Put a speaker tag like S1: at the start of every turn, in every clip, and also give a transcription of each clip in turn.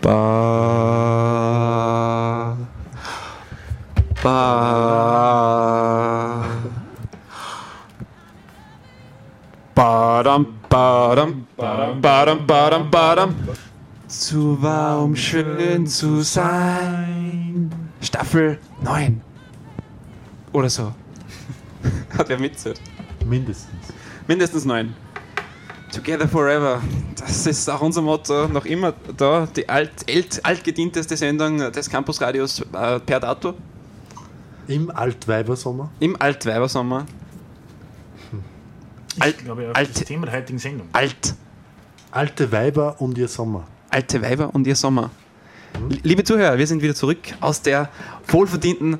S1: Ba. Ba. Badam, badam, badam, badam, badam, badam. Zu warm, schön zu sein. Staffel 9. Oder so. Hat wer mitzählt? Mindestens 9. Together forever. Das ist auch unser Motto. Noch immer da. Die altgedienteste Sendung des Campusradios per dato.
S2: Im Altweibersommer.
S1: Im Altweibersommer.
S3: Ich glaube, auf das Thema der heutigen Sendung.
S2: Alte Weiber und ihr Sommer.
S1: Alte Weiber und ihr Sommer. Liebe Zuhörer, wir sind wieder zurück aus der wohlverdienten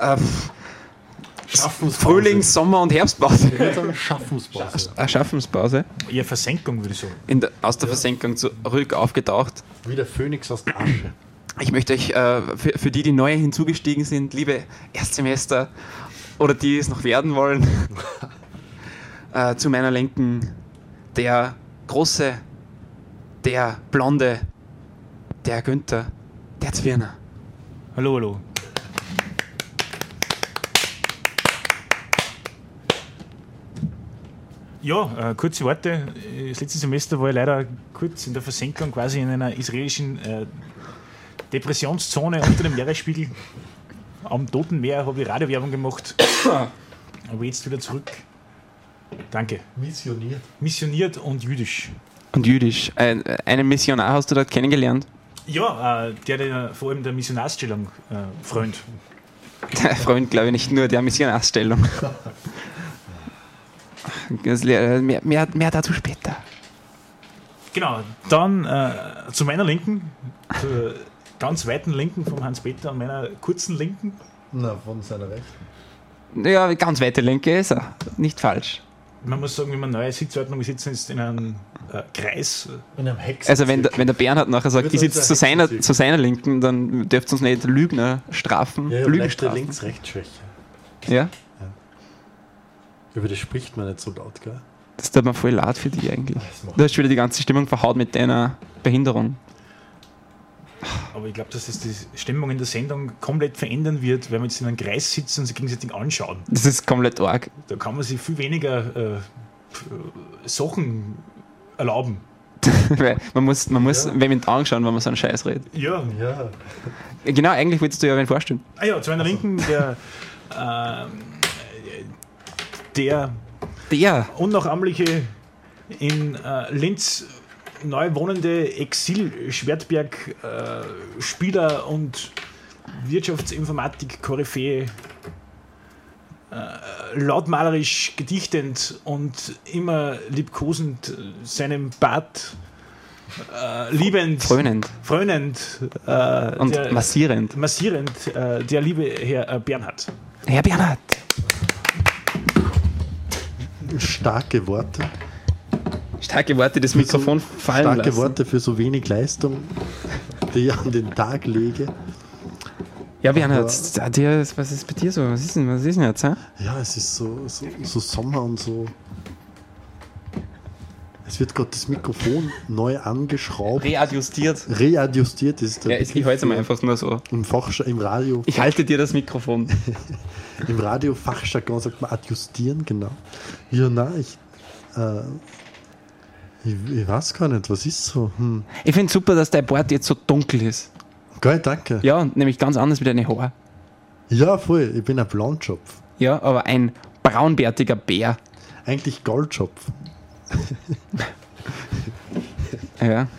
S1: Frühlings-, Sommer- und Herbstpause.
S2: Ich würde sagen Schaffenspause.
S1: Schaffenspause.
S3: Eher Versenkung, würde ich sagen.
S1: Aus der Versenkung zurück aufgetaucht.
S2: Wie der Phönix aus der Asche.
S1: Ich möchte euch, für die neu hinzugestiegen sind, liebe Erstsemester oder die es noch werden wollen, zu meiner Linken der Große, der Blonde, der Günther, der Zwirner.
S3: Hallo, hallo. Ja, kurze Worte. Das letzte Semester war ich leider kurz in der Versenkung, quasi in einer israelischen Depressionszone unter dem Meeresspiegel. Am Toten Meer habe ich Radiowerbung gemacht. Aber jetzt wieder zurück. Danke. Missioniert und jüdisch.
S1: Und jüdisch. Einen Missionar hast du dort kennengelernt?
S3: Ja, der vor allem der Missionarsstellung freund.
S1: Der Freund, glaube ich, nicht nur der Missionarsstellung. Mehr dazu später.
S3: Genau, dann zu meiner Linken, zur ganz weiten Linken vom Hans-Peter und meiner kurzen Linken.
S2: Na, von seiner Rechten.
S1: Ja, ganz weite Linke ist er. Nicht falsch.
S3: Man muss sagen, wenn man neue Sitzordnung, wir sitzen jetzt in einem Kreis.
S2: In einem Hex.
S1: Also wenn der Bernhard nachher sagt, ich sitze zu seiner Linken, dann dürft ihr uns nicht Lügner strafen.
S2: Ja,
S1: Lügen
S2: leichte
S1: strafen.
S2: Links-Rechts-Schwäche.
S1: Ja?
S2: Über das spricht man nicht so laut, gell?
S1: Das tut mir voll leid für dich eigentlich. Du hast wieder die ganze Stimmung verhaut mit deiner Behinderung.
S3: Aber ich glaube, dass es die Stimmung in der Sendung komplett verändern wird, wenn wir jetzt in einem Kreis sitzen und sich gegenseitig anschauen.
S1: Das ist komplett arg.
S3: Da kann man sich viel weniger Sachen erlauben.
S1: Weil man muss wem in den Augen schauen, wenn man so einen Scheiß redet.
S3: Ja.
S1: Genau, eigentlich wolltest du ja wen vorstellen.
S3: Ah ja, zu meiner Linken der unnachahmliche in Linz neu wohnende Exil-Schwertberg-Spieler und Wirtschaftsinformatik-Koryphäe, lautmalerisch gedichtend und immer liebkosend seinem Bart liebend, frönend
S1: und massierend,
S3: der liebe Herr Bernhard.
S1: Herr Bernhard!
S2: Starke Worte.
S1: Starke Worte, das Mikrofon fallen lassen.
S2: Starke Worte für so wenig Leistung, die ich an den Tag lege.
S1: Ja, Bernhard, was ist bei dir so? Was ist denn jetzt? He?
S2: Ja, es ist so Sommer und so. Es wird gerade das Mikrofon neu angeschraubt.
S1: Readjustiert.
S2: Readjustiert ist der
S1: ich halte es mal einfach nur so.
S2: Im Radio.
S1: Ich halte dir das Mikrofon.
S2: Im Radio-Fachjargon sagt man adjustieren, genau. Ja, nein, ich weiß gar nicht, was ist so?
S1: Ich finde es super, dass dein Bart jetzt so dunkel ist.
S2: Geil, danke.
S1: Ja, nämlich ganz anders wie deine Haare.
S2: Ja, voll, ich bin ein Blondschopf.
S1: Ja, aber ein braunbärtiger Bär.
S2: Eigentlich Goldschopf.
S1: Ja.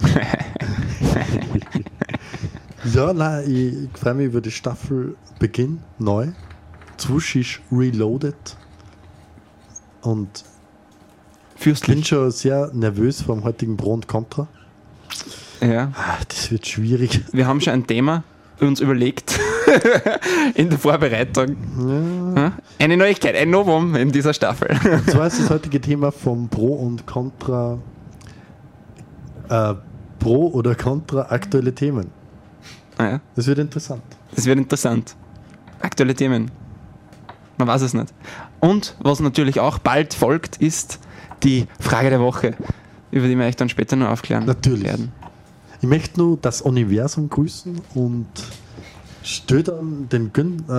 S2: Ja, nein, ich freue mich über die Staffelbeginn, neu. Zwuschisch Reloaded. Und ich bin schon sehr nervös vor dem heutigen Pro und Contra.
S1: Ja.
S2: Das wird schwierig.
S1: Wir haben schon ein Thema uns überlegt in der Vorbereitung. Ja. Eine Neuigkeit, ein Novum in dieser Staffel.
S2: Und zwar ist das heutige Thema vom Pro und Contra Pro oder Contra aktuelle Themen.
S1: Ja.
S2: Das wird interessant.
S1: Aktuelle Themen. Man weiß es nicht. Und was natürlich auch bald folgt, ist die Frage der Woche, über die wir euch dann später noch aufklären
S2: Natürlich.
S1: werden.
S2: Ich möchte nur das Universum grüßen und stelle dann den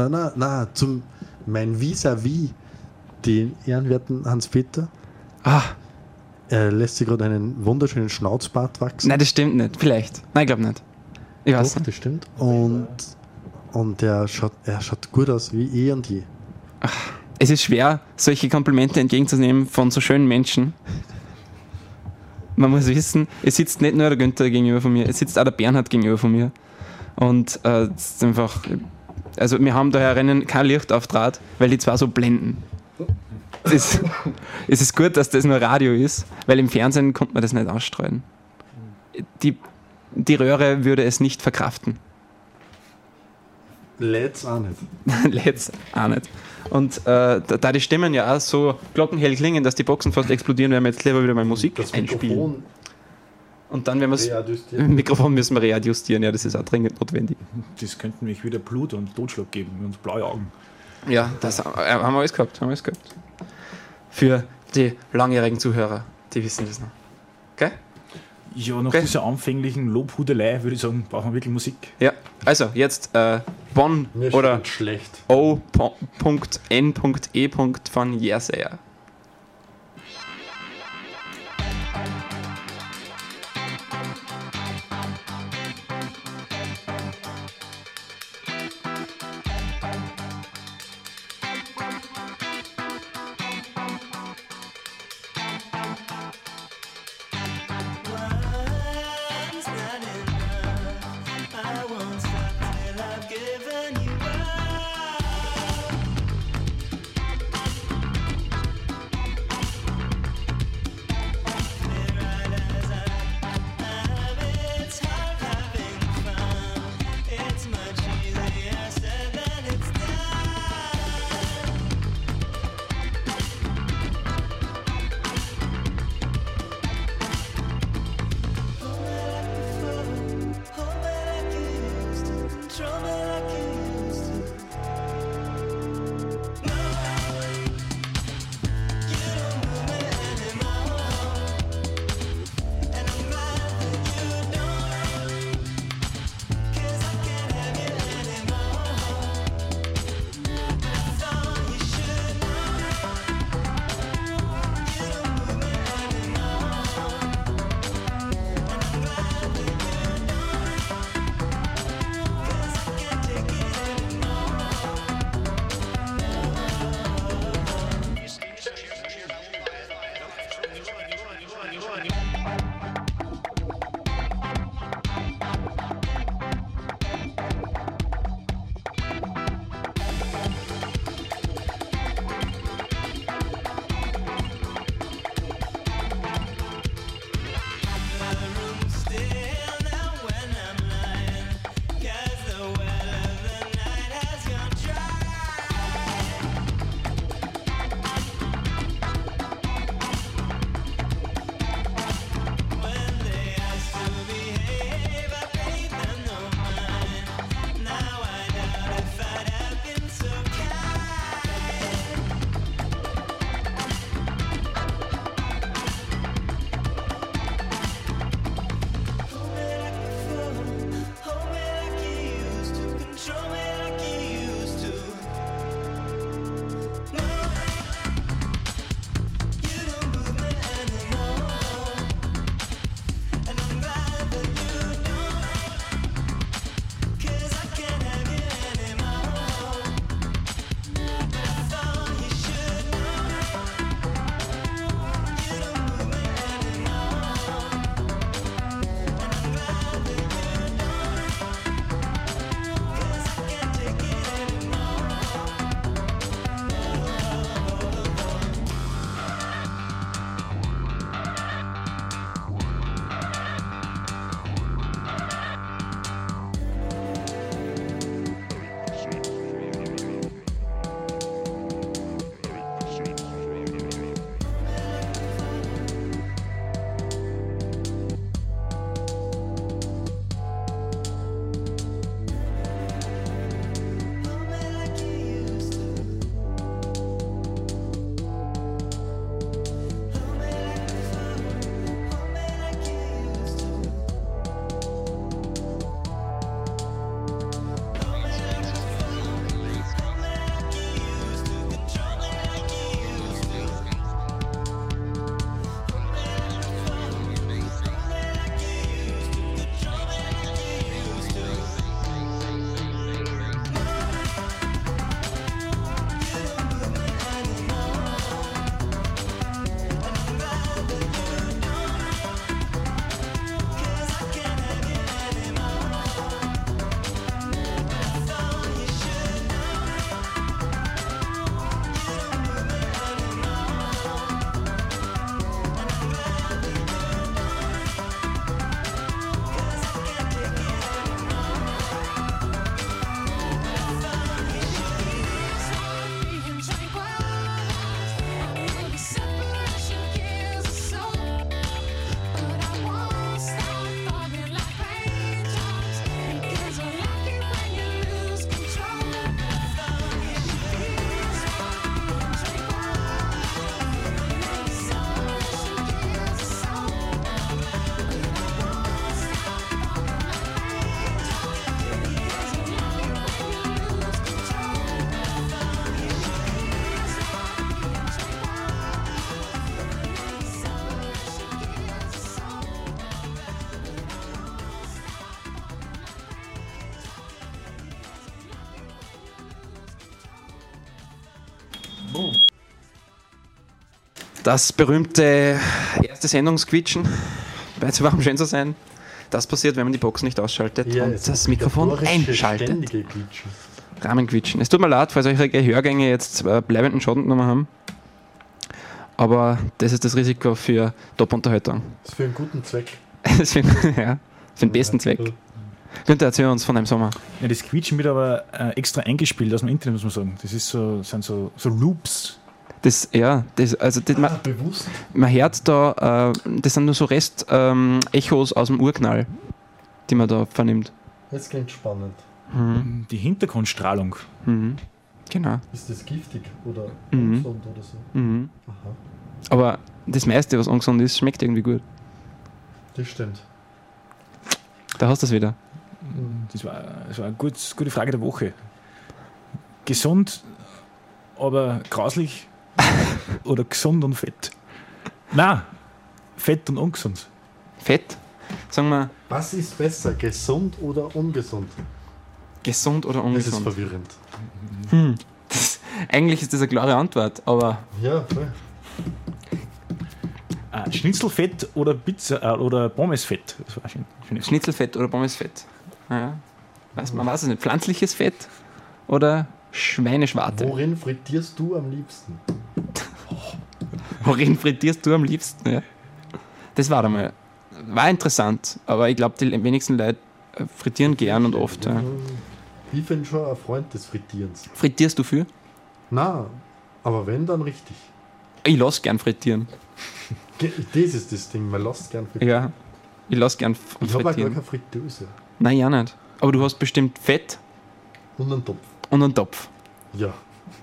S2: mein Vis-à-vis, den ehrenwerten Hans-Peter. Er lässt sich gerade einen wunderschönen Schnauzbart wachsen.
S1: Nein, das stimmt nicht. Vielleicht. Nein, ich glaube nicht. Ich weiß
S2: Doch,
S1: nicht.
S2: das stimmt. Und er schaut gut aus wie eh und je.
S1: Es ist schwer, solche Komplimente entgegenzunehmen von so schönen Menschen. Man muss wissen, es sitzt nicht nur der Günther gegenüber von mir, es sitzt auch der Bernhard gegenüber von mir. Und es ist einfach, also wir haben da herinnen kein Licht auf Draht, weil die zwei so blenden. Es ist gut, dass das nur Radio ist, weil im Fernsehen konnte man das nicht ausstrahlen. Die Röhre würde es nicht verkraften.
S2: LEDs auch nicht.
S1: LEDs auch nicht. Und da die Stimmen ja auch so glockenhell klingen, dass die Boxen fast explodieren, werden wir jetzt lieber wieder mal Musik einspielen. Und dann werden wir das Mikrofon müssen wir readjustieren, ja, das ist auch dringend notwendig.
S3: Das könnte nämlich wieder Blut und Totschlag geben und blaue Augen.
S1: Ja, das haben wir alles gehabt. Für die langjährigen Zuhörer, die wissen das noch. Okay?
S3: Ja, nach dieser anfänglichen Lobhudelei würde ich sagen, brauchen wir wirklich Musik.
S1: Ja, also jetzt Bonn oder
S2: schlecht.
S1: O.N.E. von Yersayer. Das berühmte erste Sendungsquietschen, bei 2 Wochen schön zu sein, das passiert, wenn man die Box nicht ausschaltet und das Mikrofon einschaltet. Rahmenquietschen. Es tut mir leid, falls eure Gehörgänge jetzt bleibenden Schaden genommen haben, aber das ist das Risiko für Top-Unterhaltung.
S2: Das ist für einen guten Zweck.
S1: Für den besten Zweck. Günther, erzähl uns von deinem Sommer.
S3: Ja, das Quietschen wird aber extra eingespielt aus dem Internet, muss man sagen. Das ist sind so Loops.
S2: Bewusst.
S1: Man hört da, das sind nur so Rest-Echos aus dem Urknall, die man da vernimmt.
S2: Das klingt spannend.
S1: Mhm.
S3: Die Hintergrundstrahlung.
S1: Mhm. Genau.
S2: Ist das giftig oder ungesund oder so?
S1: Mhm.
S2: Aha.
S1: Aber das meiste, was ungesund ist, schmeckt irgendwie gut.
S2: Das stimmt.
S1: Da hast du es wieder.
S3: Das war eine gute Frage der Woche. Gesund, aber grauslich oder gesund und fett? Nein, fett und ungesund.
S1: Fett? Sagen wir,
S2: Was ist besser, gesund oder ungesund?
S1: gesund oder
S2: Das ist
S1: ungesund?
S2: verwirrend.
S1: Eigentlich ist das eine klare Antwort, aber
S2: Ja, voll.
S3: Schnitzelfett oder Pizza oder Pommesfett? Das war schön.
S1: Schnitzelfett oder Pommesfett? Ja. Man weiß es nicht. Pflanzliches Fett oder Schweineschwarte?
S2: Worin frittierst du am liebsten?
S1: Worin frittierst du am liebsten? Ja. Das war einmal. War interessant, aber ich glaube, die wenigsten Leute frittieren gern und oft. Ja.
S2: Ich bin schon ein Freund des Frittierens.
S1: Frittierst du viel?
S2: Na, aber wenn, dann richtig.
S1: Ich lasse gern frittieren.
S2: Das ist das Ding, man lässt gern frittieren.
S1: Ja, ich lasse gern
S2: Ich habe auch gar
S1: frittieren.
S2: keine Fritteuse.
S1: Nein, ja nicht. Aber du hast bestimmt Fett
S2: Und einen Topf.
S1: und einen Topf.
S2: Ja.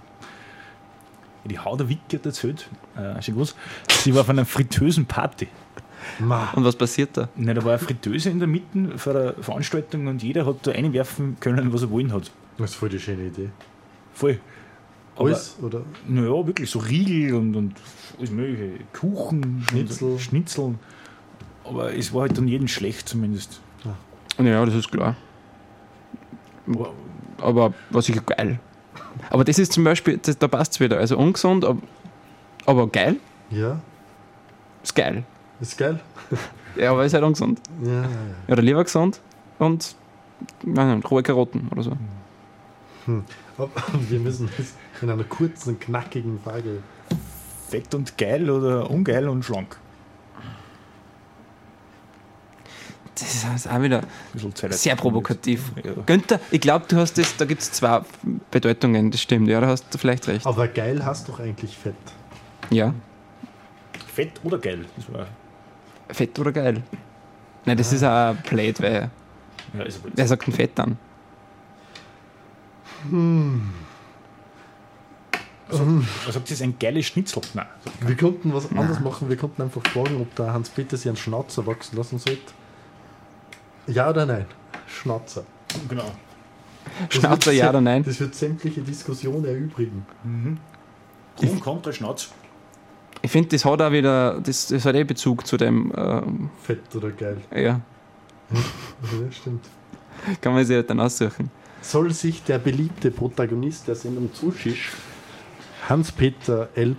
S3: Die Hauder Wicke hat erzählt, schon groß, sie war auf einer fritösen Party.
S2: Ma.
S1: Und was passiert da?
S3: Nein, da war eine Fritteuse in der Mitte vor der Veranstaltung und jeder hat da einwerfen können, was er wollen hat.
S2: Das ist voll die schöne Idee.
S3: Voll. Aber,
S2: Alles? Oder?
S3: naja, wirklich so Riegel und alles mögliche. Kuchen,
S2: Schnitzel.
S3: und Schnitzel. Aber es war halt dann jeden schlecht zumindest.
S1: Ja, das ist klar. Aber war sicher geil. Aber das ist zum Beispiel, da passt es wieder. Also ungesund, aber geil.
S2: Ja.
S1: Ist geil.
S2: Ist geil?
S1: Ja, aber ist halt ungesund.
S2: Ja.
S1: Ja, oder lieber gesund und rohe Karotten oder so.
S2: Aber wir müssen das in einer kurzen, knackigen Frage.
S3: Fett und geil oder ungeil und schlank.
S1: Das ist alles auch wieder
S3: Ein bisschen Zeit.
S1: sehr provokativ.
S3: Ja.
S1: Günther, ich glaube, du hast das, da gibt es 2 Bedeutungen, das stimmt, ja, da hast du vielleicht recht.
S2: Aber geil hast doch eigentlich Fett.
S1: Ja,
S3: Fett oder geil? Das war,
S1: Fett oder geil? Nein, das ist auch blöd, weil
S3: ja, ist aber
S1: wer sagt ein Fett dann?
S3: was sagt das, ein geiles Schnitzel? Nein.
S2: Wir konnten was anderes machen. Wir konnten einfach fragen, ob der Hans-Peter sich einen Schnauzer wachsen lassen sollte. Ja oder nein? Schnauzer.
S3: Genau.
S2: Das
S1: Schnauzer,
S2: wird-
S1: ja oder nein?
S2: Das wird sämtliche Diskussionen erübrigen.
S3: Pro und Contra Schnauz.
S1: Ich finde, das hat auch wieder, das hat eh Bezug zu dem,
S2: Fett oder geil.
S1: ja,
S2: Ja, stimmt.
S1: kann man sich halt dann aussuchen.
S2: Soll sich der beliebte Protagonist der Sendung Zuschisch, Hans-Peter L.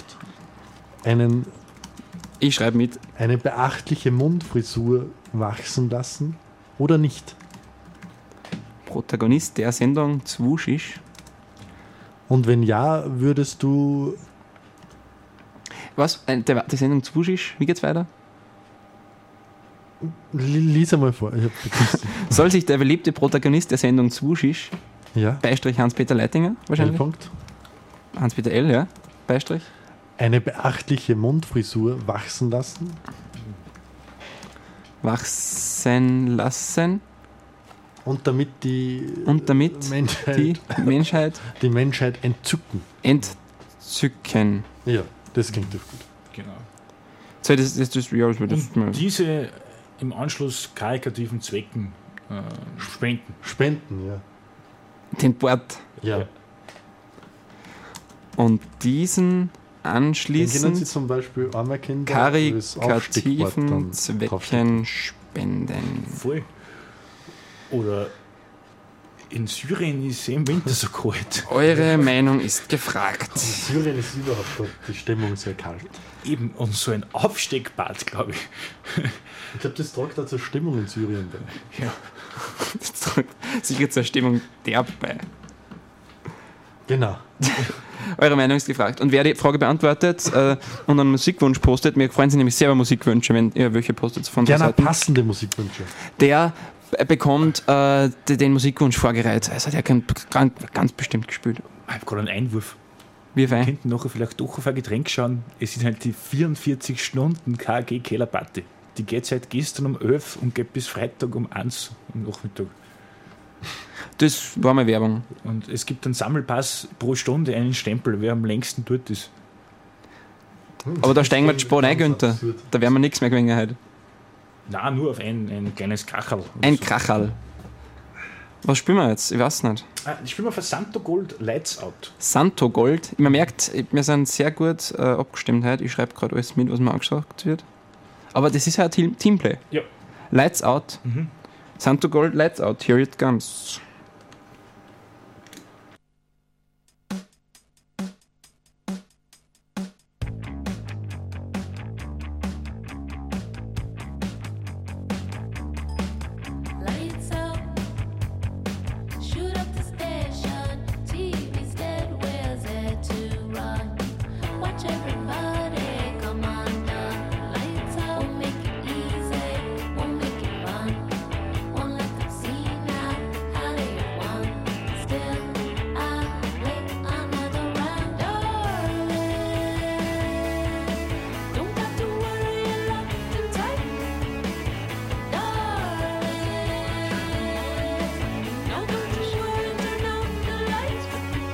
S1: Ich schreibe mit,
S2: eine beachtliche Mundfrisur wachsen lassen oder nicht?
S1: Protagonist der Sendung Zwuschisch.
S2: Und wenn ja, würdest du...
S1: Was? Die Sendung Zwuschisch, wie geht's weiter?
S2: Lies einmal vor. Ich hab vergessen.
S1: Soll sich der beliebte Protagonist der Sendung Zwuschisch,
S2: Ja?
S1: Beistrich Hans-Peter Leitinger, wahrscheinlich?
S2: L-Punkt.
S1: Hans-Peter L., ja, Beistrich.
S2: Eine beachtliche Mundfrisur wachsen lassen
S1: Wachsen lassen
S2: und damit die
S1: und damit
S2: Menschheit,
S1: die Menschheit
S2: die Menschheit entzücken.
S1: entzücken.
S2: Ja, das klingt doch gut.
S3: Genau.
S1: So, das ja, das wird
S3: Und diese im Anschluss karikativen Zwecken spenden.
S2: Spenden, ja.
S1: den Bord
S2: Ja.
S3: Ja.
S1: und diesen
S2: Dann können Sie
S1: anschließend
S2: zum Beispiel arme Kinder das Aufstiegwort
S1: karikativen
S2: dann
S1: Zwecken
S2: draufstecken.
S1: spenden.
S3: Voll. Oder In Syrien ist es im Winter so kalt.
S1: Eure Meinung ist gefragt.
S2: In Syrien ist überhaupt die Stimmung sehr kalt.
S3: Eben, und so ein Aufsteckbad, glaube ich.
S2: Ich glaube, das tragt da zur Stimmung in Syrien bei.
S3: Ja.
S1: Das trägt sicher zur Stimmung derb bei.
S2: Genau.
S1: Eure Meinung ist gefragt. Und wer die Frage beantwortet und einen Musikwunsch postet, mir freuen sich nämlich sehr über Musikwünsche, wenn ihr welche postet von der
S2: Gerne
S1: Seite.
S2: passende Musikwünsche.
S1: Der bekommt den Musikwunsch vorgereiht. Also der kann ganz bestimmt gespielt.
S3: Ich habe gerade einen Einwurf.
S1: Wie
S3: Wir
S1: fein.
S3: könnten nachher vielleicht doch auf ein Getränk schauen. Es sind halt die 44 Stunden KG Kellerparty. Die geht seit gestern um 11 und geht bis Freitag um 1 am Nachmittag.
S1: Das war mal Werbung.
S3: Und es gibt einen Sammelpass pro Stunde, einen Stempel, wer am längsten dort ist.
S1: Aber da steigen wir die Sport ein, Günther. Da werden wir nichts mehr gewinnen heute.
S3: Nein, nur auf ein kleines Kacherl.
S1: Ein Krachal. Was spielen wir jetzt? Ich weiß nicht.
S3: Ich spiele mal für Santo Gold Lights Out.
S1: Santo Gold. Man merkt, wir sind sehr gut abgestimmt heute. Ich schreibe gerade alles mit, was mir angesagt wird. Aber das ist ja ein Teamplay.
S3: Ja.
S1: Lights Out. Santo Gold, Lights Out. Here it comes.
S4: Lights out, shoot up the station. TV's dead, where's it to run? Watch everybody come undone. Lights out, won't make it easy, won't make it fun. Won't let them see now how they won. Still, I play another round, darling. Don't have to worry, you're locked in tight. Now don't you sure and turn out the lights?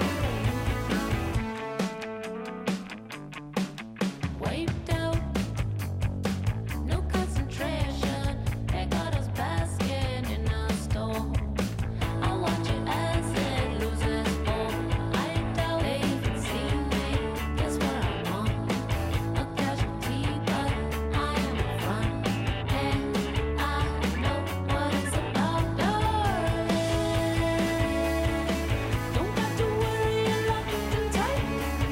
S4: Wiped out, no concentration. They got us basking in a storm. I watch it as it loses form. I doubt they even see me. Guess what I want? A casualty, but I am in front. And I know what it's about, darling. Don't have to worry, you're locked in tight,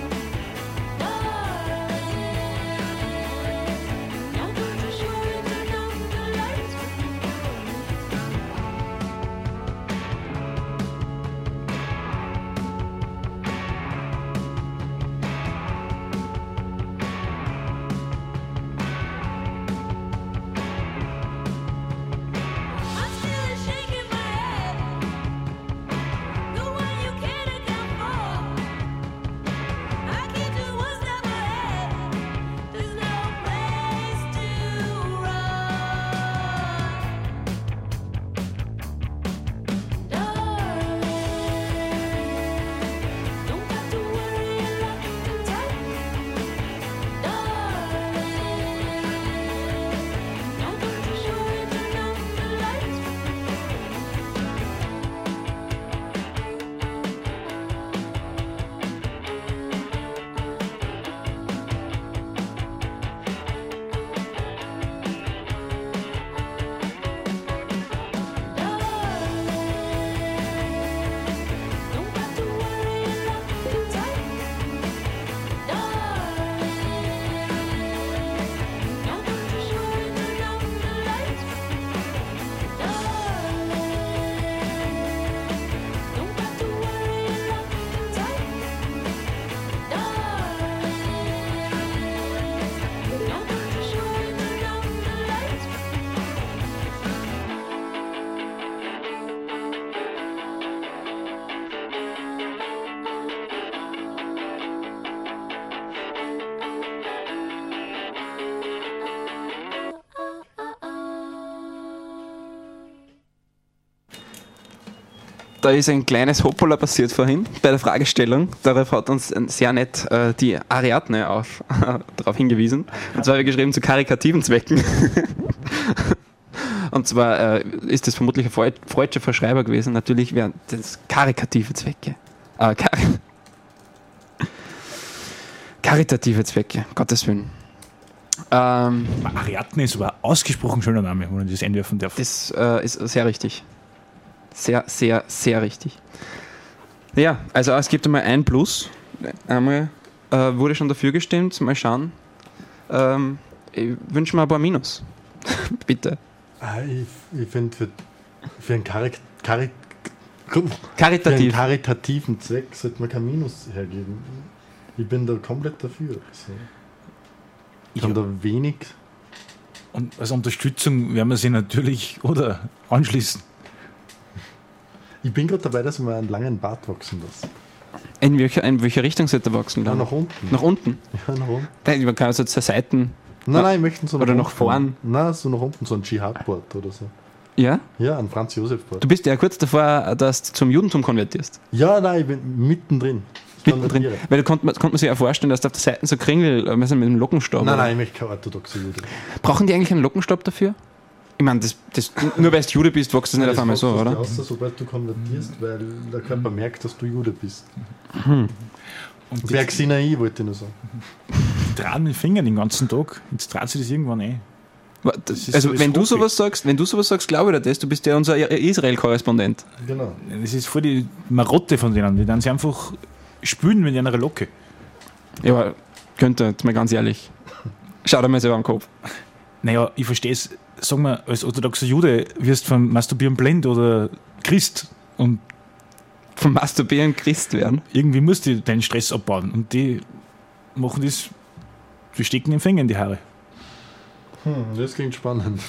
S4: darling. Now don't you sure and turn out the lights? I'm still shaking my head, the one you can't account for. I keep just one step ahead. There's no place to run, darling. Don't have to worry, you're locked in tight, darling. Now don't you sure and turn out the lights? Don't have to worry, you're locked in tight, darling. Now don't you sure and turn out the lights, darling. Don't have to worry, you're locked in tight, darling. Now don't you sure and turn out the lights.
S1: Da ist ein kleines Hoppala passiert vorhin bei der Fragestellung. Darauf hat uns sehr nett die Ariadne darauf hingewiesen. Und zwar habe ich geschrieben zu karikativen Zwecken. Und zwar ist das vermutlich ein freudscher Verschreiber gewesen. Natürlich wären das karikative Zwecke. Karitative Zwecke, Gottes Willen.
S3: Ariadne ist aber ein ausgesprochen schöner Name, wenn man das einwerfen darf.
S1: Das ist sehr richtig. Sehr, sehr, sehr richtig. Ja, also es gibt einmal ein Plus. Einmal wurde schon dafür gestimmt. Mal schauen. Ich wünsche mir ein paar Minus. Bitte.
S2: Ich finde, für einen
S1: Karitativ.
S2: karitativen Zweck sollte man kein Minus hergeben. Ich bin da komplett dafür. Also, ich kann da wenig.
S3: Und als Unterstützung werden wir sie natürlich anschließen.
S2: Ich bin gerade dabei, dass ich mir einen langen Bart wachsen lasse.
S1: In welcher Richtung sollte er wachsen?
S2: Ja,
S1: Dann?
S2: nach unten.
S1: Nach unten?
S2: Ja, nach unten.
S1: Man kann also zur Seiten.
S2: Nein, ich möchte so
S1: Oder nach
S2: unten.
S1: vorn.
S2: Nein, so nach unten, so ein Dschihad-Bart oder so.
S1: Ja?
S2: Ja, ein Franz-Josef-Bart.
S1: Du bist ja kurz davor, dass du zum Judentum konvertierst.
S2: Ja, nein, ich bin mittendrin. Ich
S1: Mittendrin.
S2: konvertiere.
S1: Weil da konnte man sich ja vorstellen, dass da auf der Seite so Kringel mit dem Lockenstab.
S2: Nein,
S1: oder?
S2: nein, ich möchte kein orthodoxer Jude.
S1: Brauchen die eigentlich einen Lockenstab dafür? Ich meine, nur weil du Jude bist, wächst das nicht auf einmal so, oder?
S2: Außer sobald du konvertierst, weil der Körper merkt, dass du Jude bist.
S3: Und
S2: Berg Sinai, wollte ich nur sagen.
S3: die tragen den Finger den ganzen Tag. Jetzt dreht sich das irgendwann ein. ist
S1: Also
S3: so das
S1: wenn du
S3: Hobby.
S1: sowas sagst, glaube ich dir das. Du bist ja unser Israel-Korrespondent.
S2: Genau.
S3: Das ist voll die Marotte von denen. Die dann sie einfach spülen mit einer Locke.
S1: Ja, aber könnte, jetzt mal ganz ehrlich. Schau dir mal selber am Kopf.
S3: Naja, ich verstehe es. Sag mal, als orthodoxer Jude wirst du vom Masturbieren blind oder Christ. Und
S1: Vom Masturbieren Christ werden.
S3: irgendwie musst du deinen Stress abbauen. Und die machen das, die stecken den Finger in die Haare.
S2: Das klingt spannend.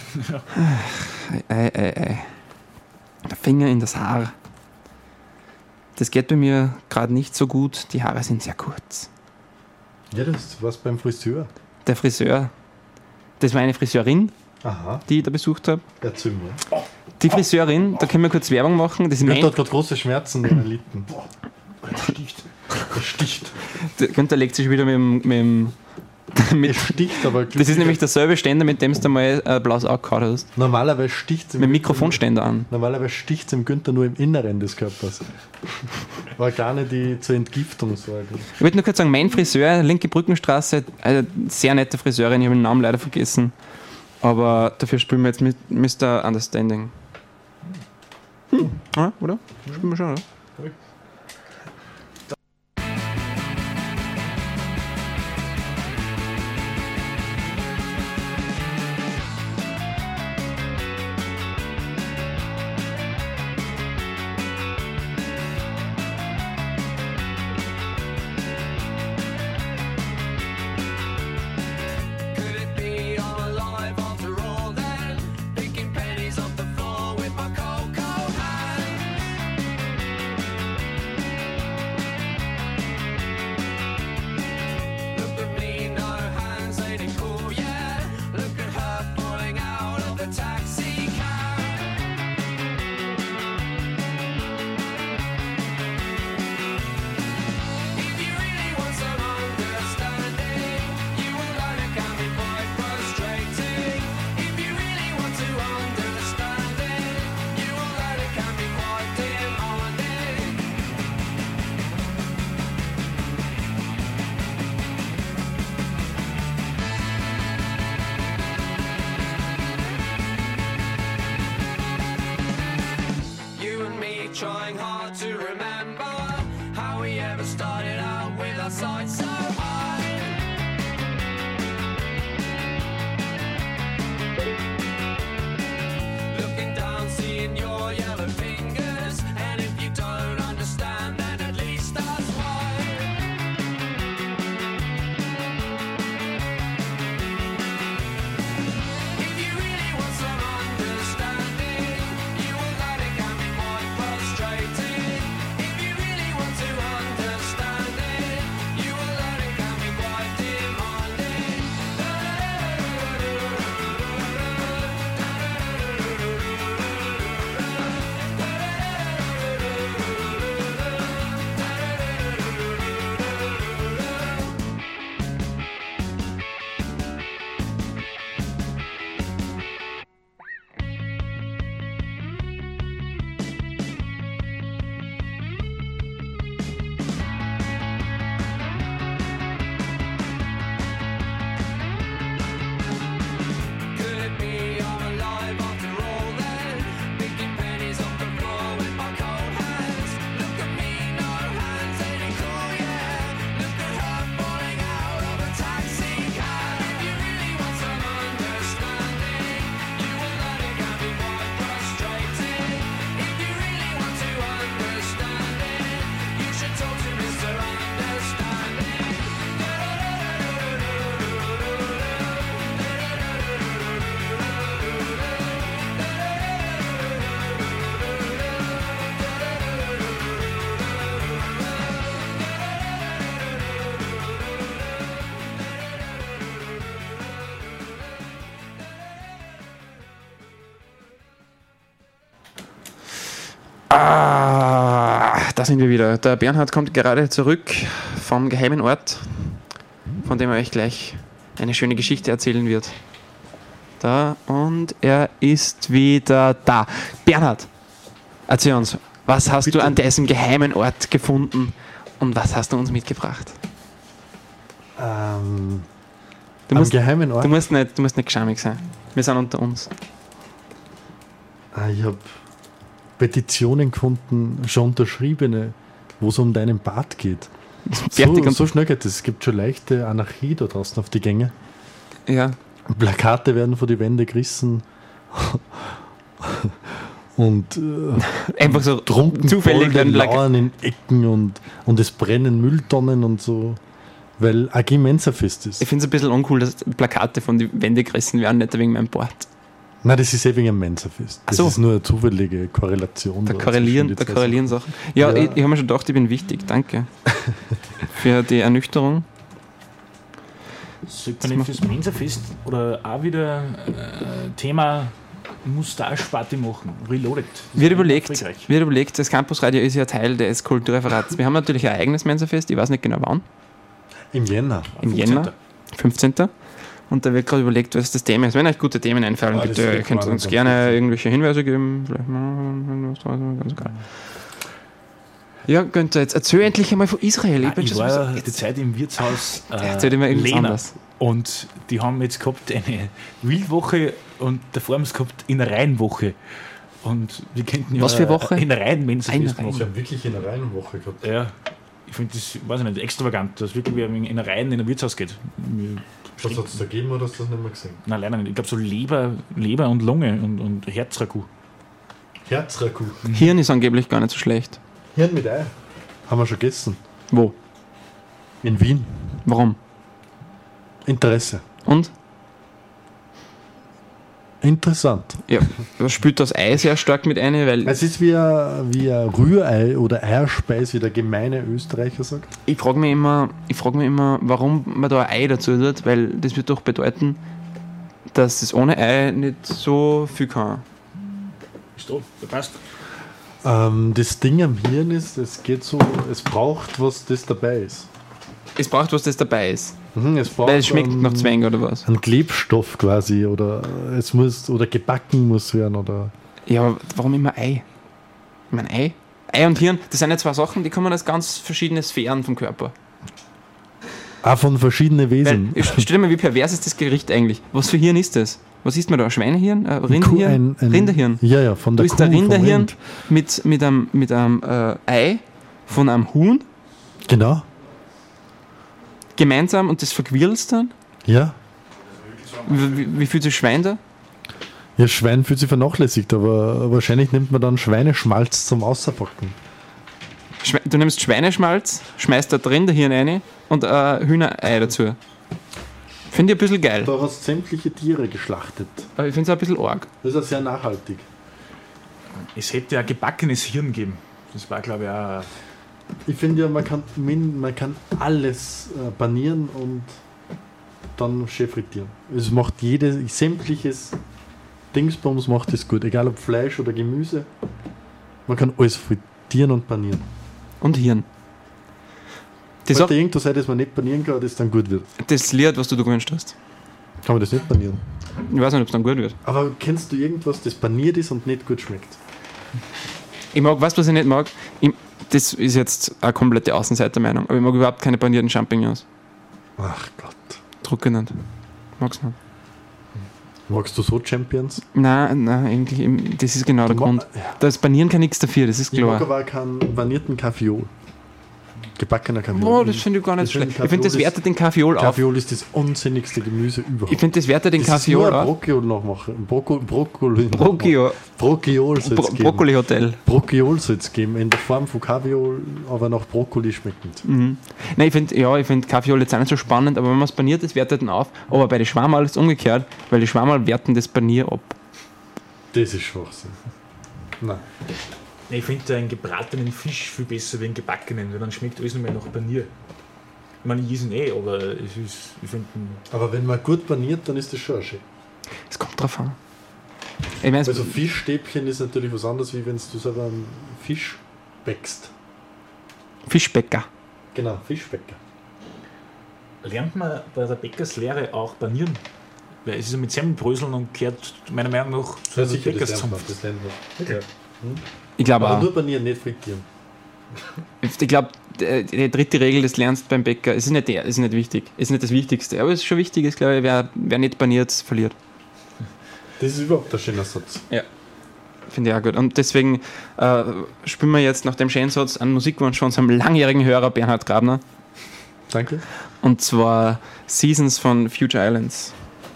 S1: Der Finger in das Haar. Das geht bei mir gerade nicht so gut. Die Haare sind sehr kurz.
S2: Ja, das war's beim Friseur.
S1: Der Friseur, das war eine Friseurin,
S2: Aha,
S1: die ich da besucht habe.
S2: erzähl mir.
S1: Die Friseurin, da können wir kurz Werbung machen. Das ist
S2: Günther
S1: mein,
S2: hat gerade große Schmerzen in den Lippen. Er sticht.
S1: der Günther legt sich wieder
S2: Er
S1: mit
S2: sticht, aber
S1: das ist nämlich derselbe Ständer, mit dem du mal ein blaues Auge gehabt hast.
S2: Normalerweise sticht es
S1: Mit dem Mikrofonständer an.
S2: Normalerweise sticht es im Günther nur im Inneren des Körpers. Organe, die zur Entgiftung sorgen.
S1: Ich wollte nur kurz sagen, mein Friseur, linke Brückenstraße, eine sehr nette Friseurin, ich habe den Namen leider vergessen. Aber dafür spielen wir jetzt mit Mr. Understanding. Ja, oder? Spielen wir schon, oder?
S5: Could it be I'm alive after all then? Picking pennies off the floor with my cold, cold hand.
S1: Da sind wir wieder. Der Bernhard kommt gerade zurück vom geheimen Ort, von dem er euch gleich eine schöne Geschichte erzählen wird. Da, und er ist wieder da. Bernhard, erzähl uns, was hast du an diesem geheimen Ort gefunden und was hast du uns mitgebracht? Du
S2: Am
S1: musst,
S2: geheimen Ort.
S1: du musst nicht geschämig sein. Wir sind unter uns.
S2: Ich habe Petitionen gefunden, schon unterschriebene, wo es um deinen Bart geht.
S1: Fertig und
S2: So schnell geht es. Es gibt schon leichte Anarchie da draußen auf die Gänge.
S1: ja.
S2: Plakate werden vor die Wände gerissen. Und
S1: Einfach so
S2: trunken
S1: zufällig werden
S2: lauern in Ecken und es brennen Mülltonnen und so. Weil AG Mensa-Fest ist.
S1: Ich finde es ein bisschen uncool, dass Plakate von die Wände gerissen werden, nicht wegen meinem Bart.
S2: Nein, das ist wegen einem Mensa-Fest. Das
S1: Ach so.
S2: ist nur eine zufällige Korrelation.
S1: Da
S2: zwischen
S1: korrelieren
S2: die zwei
S1: Sachen. Ja,
S2: Ja.
S1: ich habe mir schon gedacht, ich bin wichtig. Danke für die Ernüchterung.
S3: Sollte man nicht fürs Mensa-Fest oder auch wieder Thema Mustache-Party machen? Reloaded. Das
S1: Wird
S3: ist
S1: überlegt, das Campusradio ist ja Teil des Kulturreferats. Wir haben natürlich ein eigenes Mensa-Fest, ich weiß nicht genau wann.
S2: Im Jänner.
S1: Im Jänner, 15. Und da wird gerade überlegt, was das Thema ist. Wenn euch gute Themen einfallen,
S2: Ah, das
S1: bitte,
S2: wird
S1: ihr könnt
S2: klar,
S1: uns
S2: ganz
S1: gerne
S2: gut.
S1: irgendwelche Hinweise geben. Vielleicht mal ganz geil. Ja, Günther, jetzt erzähl endlich einmal von Israel. bin
S3: Ich
S1: schon
S3: war
S1: so-
S3: ja die Zeit im Wirtshaus
S1: erzähl immer irgendwas
S3: Lena.
S1: anderes.
S3: Und die haben jetzt gehabt eine Wildwoche und davor haben sie gehabt Innereienwoche. Und wir könnten ja
S1: Was für Woche?
S3: Innereien-Mensa
S1: Innereien.
S3: machen.
S2: wirklich in einer Reihenwoche gehabt.
S3: Ja, ich finde das, weiß ich nicht, extravagant, dass wirklich wer in Innereien in ein Wirtshaus geht.
S2: Was hat es da gegeben oder hast du das nicht mehr gesehen?
S3: Nein, leider nicht. Ich glaube so Leber und Lunge und Herzragout.
S2: Herzragout.
S1: Hirn ist angeblich gar nicht so schlecht.
S2: Hirn mit Ei. Haben wir schon gegessen.
S1: Wo?
S2: In Wien.
S1: Warum?
S2: Interesse.
S1: Und?
S2: Interessant.
S1: Ja, das spült das Ei sehr stark mit ein, weil
S2: Es ist wie ein Rührei oder Eierspeis, wie der gemeine Österreicher sagt.
S1: ich frage mich immer, warum man da ein Ei dazu tut, weil das wird doch bedeuten, dass es ohne Ei nicht so viel kann.
S3: Ist da, der passt.
S2: Das Ding am Hirn ist, es geht so, es braucht was, das dabei ist.
S1: Es braucht was, das dabei ist.
S2: Es braucht
S1: Weil es schmeckt nach Zwang oder was?
S2: ein Klebstoff quasi oder es muss oder gebacken muss werden oder
S1: Ja, aber warum immer Ei? Ich meine, Ei und Hirn, das sind ja zwei Sachen, die kommen aus ganz verschiedenen Sphären vom Körper.
S2: auch von verschiedenen
S1: Weil,
S2: Wesen.
S1: stell dir mal, wie pervers ist das Gericht eigentlich? Was für Hirn ist das? Was isst man da? Schweinehirn? Rinderhirn? Rinderhirn.
S2: Ja, von
S1: Du
S2: der
S1: isst
S2: Kuh,
S1: ein
S2: vom
S1: Rinderhirn
S2: Rind.
S1: mit einem Ei von einem Huhn
S2: Genau,
S1: gemeinsam und das verquirlst dann.
S2: ja.
S1: Wie fühlt sich Schwein da?
S2: Ja, Schwein fühlt sich vernachlässigt, aber wahrscheinlich nimmt man dann Schweineschmalz zum Auspacken.
S1: Du nimmst Schweineschmalz, schmeißt da drin der Hirn rein und ein Hühnerei dazu. Finde ich ein bisschen geil.
S2: Da hast du sämtliche Tiere geschlachtet.
S1: Aber ich finde es auch ein bisschen arg.
S2: Das ist ja sehr nachhaltig.
S3: Es hätte ja gebackenes Hirn geben. Das war, glaube ich, auch.
S2: Ich finde ja, man kann alles panieren und dann schön frittieren. Es macht sämtliches Dingsbums macht es gut. Egal ob Fleisch oder Gemüse. Man kann alles frittieren und panieren.
S1: Und Hirn. Das,
S2: Sollte irgendwas sein, das man nicht panieren kann, das dann gut wird.
S1: das Lied, was du da gewünscht hast.
S2: Kann man das nicht panieren.
S1: Ich weiß nicht, ob es dann gut wird.
S2: Aber kennst du irgendwas, das paniert ist und nicht gut schmeckt?
S1: Ich mag, was ich nicht mag, das ist jetzt eine komplette Außenseitermeinung, aber ich mag überhaupt keine panierten Champignons.
S2: Ach Gott.
S1: Drucke nicht. Mag's nicht.
S2: Magst du so Champions?
S1: Nein, eigentlich, das ist genau der Grund. Das Panieren kann nichts dafür, das ist
S2: Ich mag
S1: klar.
S2: aber keinen panierten Kaffeeol. Gebackener Kaffeeol.
S1: Oh, das finde ich gar nicht
S2: Ich finde,
S1: schlecht. Ich finde, das
S2: Kaffeeol
S1: wertet den Kaffeeol auf.
S2: Kaffeeol ist das unsinnigste Gemüse überhaupt.
S1: Ich finde, das wertet den
S2: das ist nur
S1: Kaffeeol
S2: ein
S1: auf.
S2: Brocchiol noch machen. Brocchiol soll es geben.
S1: Brokkoli Hotel.
S2: Brocchiol soll es geben. In der Form von Kaviol, aber nach Brokkoli schmeckend.
S1: Nein, ich finde Kaffeeol jetzt auch nicht so spannend, aber wenn man es paniert, das wertet ihn auf. Aber bei den Schwammerl ist es umgekehrt, weil die Schwammerl werten das Panier ab.
S2: Das ist Schwachsinn. Nein.
S3: Ich finde einen gebratenen Fisch viel besser wie einen gebackenen, weil dann schmeckt alles noch mehr nach Panier. Ich meine, ich esse ihn aber es ist, ich finde ihn.
S2: Aber wenn man gut paniert, dann ist das schon schön.
S1: Es kommt drauf an. Ich meine,
S2: Also Fischstäbchen ist natürlich was anderes, wie wenn du selber einen Fisch bäckst.
S1: Fischbäcker.
S2: Genau, Fischbäcker.
S3: Lernt man bei der Bäckerslehre auch panieren? Weil es ist ja mit Semmelbröseln und gehört meiner Meinung nach
S2: Ja, sicher, das lernt man.
S3: Bäckerszunft.
S2: Das lernt man. Ja.
S1: Ich glaube
S2: Aber
S1: auch.
S2: nur panieren, nicht frittieren.
S1: Ich glaube, die dritte Regel, das lernst beim Bäcker, es ist nicht wichtig. Es ist nicht das Wichtigste. Aber es ist schon wichtig, ist, glaube ich, wer nicht paniert, verliert.
S2: Das ist überhaupt ein schöner Satz.
S1: Finde ich auch gut. Und deswegen spielen wir jetzt nach dem schönen Satz einen Musikwunsch von unserem langjährigen Hörer Bernhard Grabner.
S2: Danke.
S1: Und zwar Seasons von Future Islands.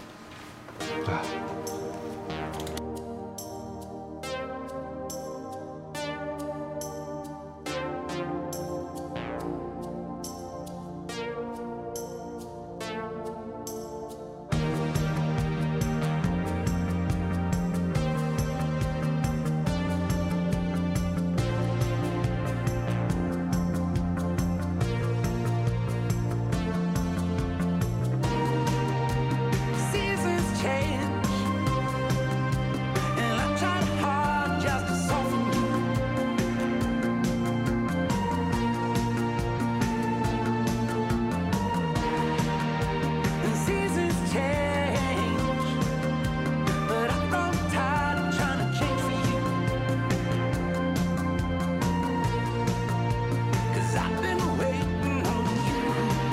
S5: Seasons change, and I tried hard just to soften you. And seasons change, but I've grown tired of trying to change for you. 'Cause I've been waiting on you.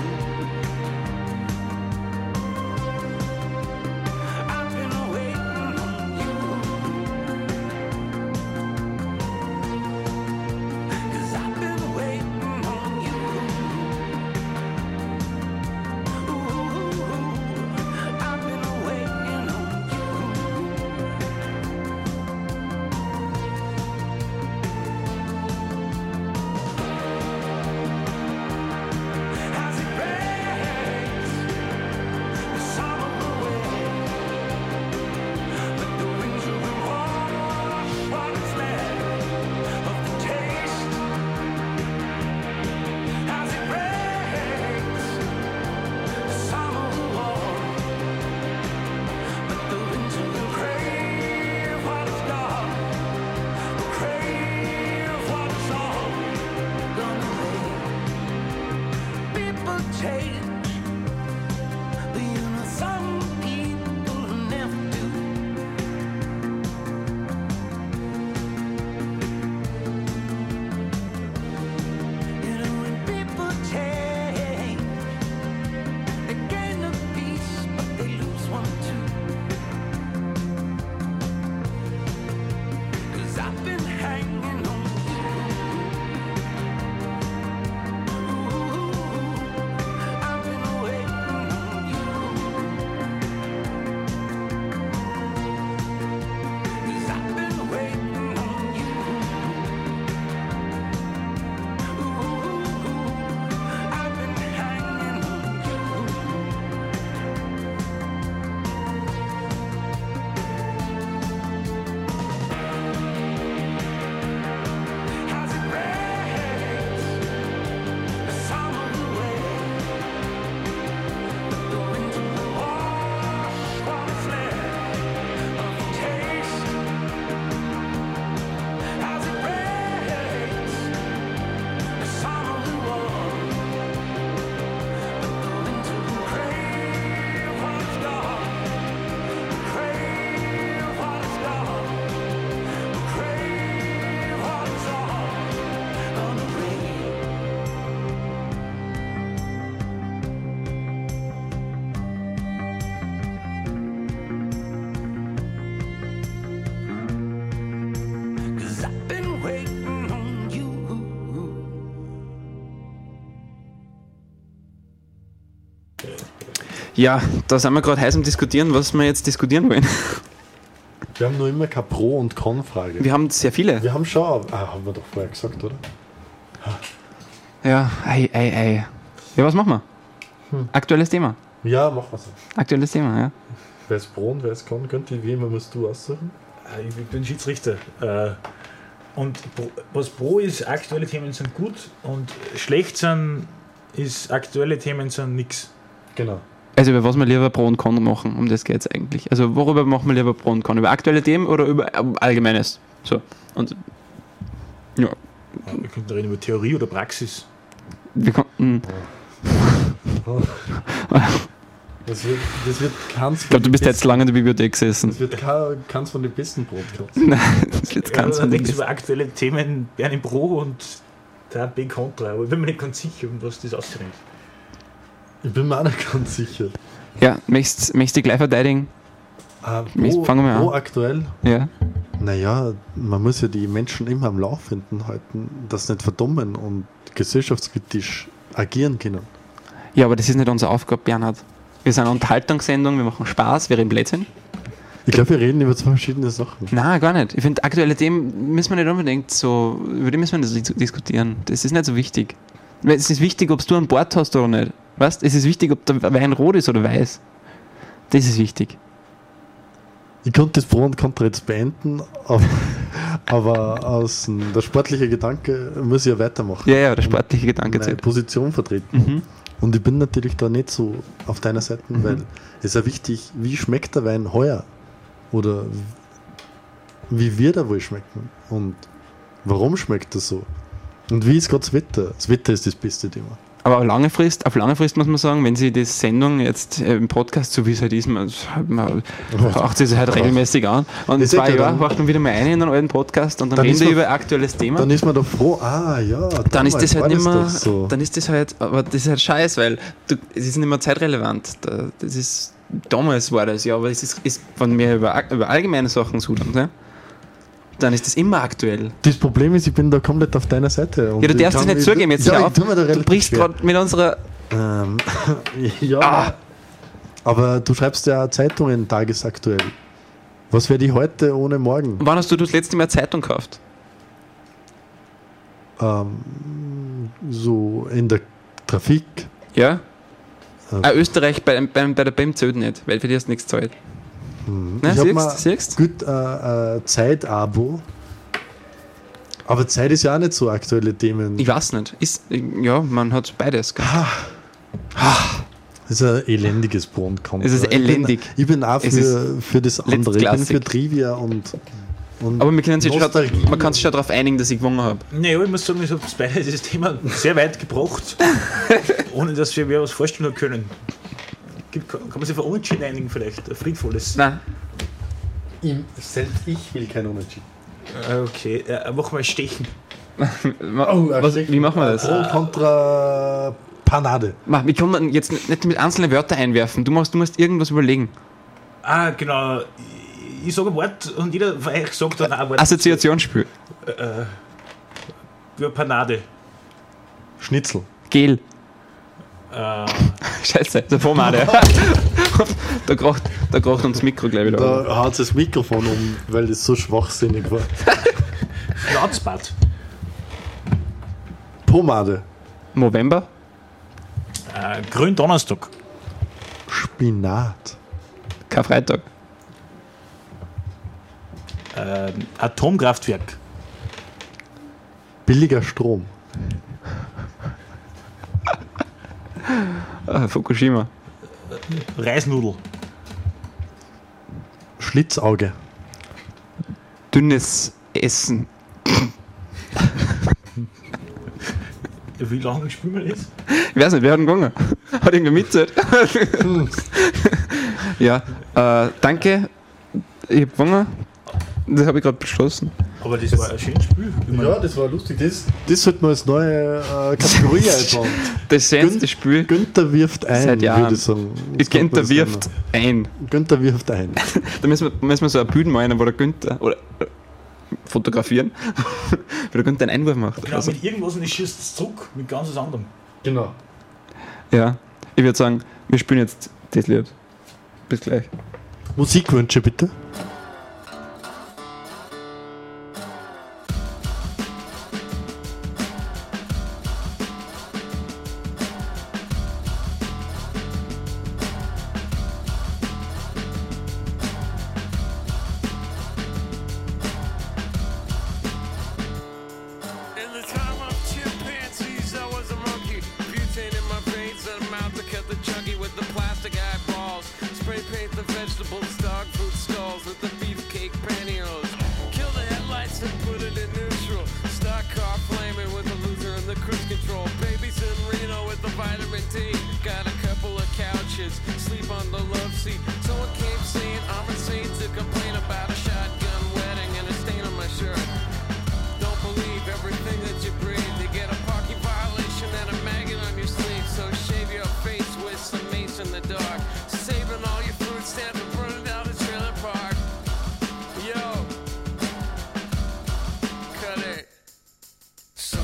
S5: I've been waiting on you. 'Cause I've been waiting on you. Ooh, I've been waiting on you. As it breaks the summer away, but the winter will wash what is left of the taste. As it breaks the summer will warm, but the winter will crave what is gone, will crave what is all gone away. People change, but you know some people never do. You know when people change, they gain a piece, but they lose one too. 'Cause I've been hanging on you. I've been waiting on you. 'Cause I've been waiting on you. I've been hanging on you. As it breaks the summer away, but the winter will wash what is left of the taste. As it breaks the summer will warm, but the winter will crave what is gone, will crave what is gone, will crave what is all gone away. Cause I've been waiting on you.
S1: Ja, da sind wir gerade heiß am Diskutieren, was wir jetzt diskutieren wollen.
S2: Wir haben noch immer keine Pro- und Con-Frage.
S1: Wir haben sehr viele.
S2: Wir haben schon, haben wir doch vorher gesagt, oder?
S1: Ja, ei. Ja, was machen wir? Aktuelles Thema.
S2: Ja, machen wir so.
S1: Aktuelles Thema, ja.
S2: Wer ist Pro und wer ist Con? Könnte wie immer musst du aussuchen.
S3: Ich bin Schiedsrichter. Und was Pro ist, aktuelle Themen sind gut und schlecht sind, ist aktuelle Themen sind nix.
S2: Genau.
S1: Also über was wir lieber Pro und Con machen, um das geht es eigentlich. Also worüber machen wir lieber Pro und Con? Über aktuelle Themen oder über Allgemeines? So. Und ja,
S3: Wir könnten reden über Theorie oder Praxis.
S1: wir konnten.
S2: Das wird keins
S1: Ich glaube, du bist jetzt lange in der Bibliothek gesessen.
S2: Das wird keins von den besten Podcasts.
S1: Nein, das wird ganz von
S3: Allerdings
S1: den
S3: über aktuelle Themen werden im Pro und der B Contra. Aber ich bin mir nicht ganz sicher, um was das ausrennt.
S2: Ich bin mir auch nicht ganz sicher.
S1: Ja, möchtest du gleich verteidigen? Fangen wir an.
S2: Wo aktuell?
S1: Ja.
S2: Naja, man muss ja die Menschen immer am Laufenden halten, das nicht verdummen und gesellschaftskritisch agieren können.
S1: Ja, aber das ist nicht unsere Aufgabe, Bernhard. Wir sind eine Unterhaltungssendung, wir machen Spaß, wir reden Blödsinn.
S2: Ich glaube, wir reden über zwei verschiedene Sachen.
S1: Nein, gar nicht. Ich finde, aktuelle Themen müssen wir nicht unbedingt so, über die müssen wir nicht diskutieren. Das ist nicht so wichtig. Weil es ist wichtig, ob du an Bord hast oder nicht. Weißt? Es ist wichtig, ob der Wein rot ist oder weiß. Das ist wichtig.
S2: Ich konnte das Pro und Contra jetzt beenden, aber aus der sportliche Gedanke muss ich ja weitermachen.
S1: Ja, der sportliche Gedanke
S2: Meine
S1: zählt.
S2: Position vertreten.
S1: Mhm.
S2: Und ich bin natürlich da nicht so auf deiner Seite, weil es ist ja wichtig, wie schmeckt der Wein heuer? Oder wie wird er wohl schmecken? Und warum schmeckt er so? Und wie ist gerade das Wetter? Das Wetter ist das beste Thema.
S1: Aber auf lange Frist muss man sagen, wenn Sie die Sendung jetzt im Podcast, so wie es halt ist, man hört sich halt regelmäßig an. Und in
S2: Das
S1: 2
S2: ist ja
S1: Jahren
S2: dann-
S1: hört man wieder mal ein in einen alten Podcast und dann
S2: Dann
S1: reden
S2: ist
S1: wir
S2: man-
S1: über ein aktuelles Thema.
S2: Dann ist man da froh, ja,
S1: Dann ist
S2: damals
S1: das halt
S2: war
S1: nicht mehr,
S2: doch so.
S1: dann ist das halt, aber das ist halt scheiße, weil es ist nicht mehr zeitrelevant. Das ist, damals war das, ja, aber es ist wenn wir über allgemeine Sachen sudern, ne? Dann ist das immer aktuell.
S2: Das Problem ist, ich bin da komplett auf deiner Seite. Und
S1: Ja, du
S2: ich
S1: darfst es
S2: kann
S1: nicht
S2: mich-
S1: zugeben, jetzt
S2: ja,
S1: hör
S2: ich
S1: auf.
S2: tu mir da
S1: Du
S2: relativ
S1: brichst
S2: schwer.
S1: gerade mit unserer,
S2: Ja, aber du schreibst ja Zeitungen tagesaktuell. Was wäre die heute ohne morgen?
S1: wann hast du das letzte Mal Zeitung gekauft?
S2: So in der Trafik.
S1: Ja?
S2: Ja.
S1: Österreich bei der BEM zählt nicht, weil für die hast du nichts zahlt.
S2: Ich hab mal
S1: Siehst?
S2: gut Zeit-Abo. Aber Zeit ist ja auch nicht so aktuelle Themen.
S1: Ich weiß nicht. Ja, man hat beides. gell?
S2: Das ist ein elendiges Pro und Contra.
S1: Es ist elendig.
S2: Ich bin auch
S1: Es
S2: für das andere. Ich bin
S1: letztklassig.
S2: für Trivia und
S1: Aber wir können sich schon,
S2: Nostalgie.
S1: man kann sich schon darauf einigen, dass ich gewonnen habe.
S3: Naja, ich muss sagen, ich habe beide dieses Thema sehr weit gebracht, ohne dass wir was vorstellen können. Kann man sich für Unentschieden einigen vielleicht? Ein friedvolles.
S1: Nein,
S2: selbst ich will kein Unentschieden.
S3: Okay, mach mal Stechen.
S1: wie machen wir das?
S2: Pro und Contra Panade.
S1: Wie kann man jetzt nicht mit einzelnen Wörtern einwerfen? Du musst irgendwas überlegen.
S3: Ah, genau. Ich sage ein Wort und jeder von euch sagt dann auch ein Wort.
S1: Assoziationsspiel.
S3: Ja, Panade.
S2: Schnitzel.
S1: Gel.
S3: Äh,
S1: Scheiße, der Pomade. da kracht uns das Mikro gleich wieder. an.
S2: Da haut das Mikrofon um, weil das so schwachsinnig war.
S3: Schnauzbart.
S2: Pomade.
S1: November.
S3: Gründonnerstag.
S2: Spinat.
S1: Karfreitag.
S3: Atomkraftwerk.
S2: Billiger Strom.
S1: Fukushima.
S3: Reisnudel.
S2: Schlitzauge.
S1: Dünnes Essen.
S3: Wie lange spielen wir das?
S1: Ich weiß nicht, wer hat denn gegangen? Hat irgendwer mitzählt? Ja, danke. Ich habe gewonnen. Das habe ich gerade beschlossen.
S3: Aber das war ein schönes Spiel. Ich meine,
S2: Ja, das war lustig. Das sollte man als neue Kategorie einbauen.
S1: Das schönste Spiel.
S2: Günther wirft ein,
S1: Seit Jahren.
S2: würde ich sagen. Das könnte man
S1: Günther
S2: das
S1: wirft ein.
S2: nennen. Günther wirft ein.
S1: Da müssen wir so ein Bild malen, wo der Günther oder fotografieren, wo der Günther einen Einwurf macht.
S3: genau,
S1: Also,
S3: mit irgendwas und ich schießt es zurück mit ganz was anderem.
S2: Genau.
S1: ja, ich würde sagen, wir spielen jetzt das Lied. Bis gleich.
S2: Musikwünsche bitte.
S6: In the time of chimpanzees, I was a monkey. Butane in my veins and a mouth that kept the chunky with the plastic eye. cruise control. Babies in Reno with the vitamin D. Got a couple of couches, sleep on the love seat. Someone came saying I'm insane to complain about a shotgun wedding and a stain on my shirt. Don't believe everything that you breathe. You get a parking violation and a maggot on your sleeve. So shave your face with some mace in the dark. Saving all your food stamps and burning down the trailer park. Yo, cut it. So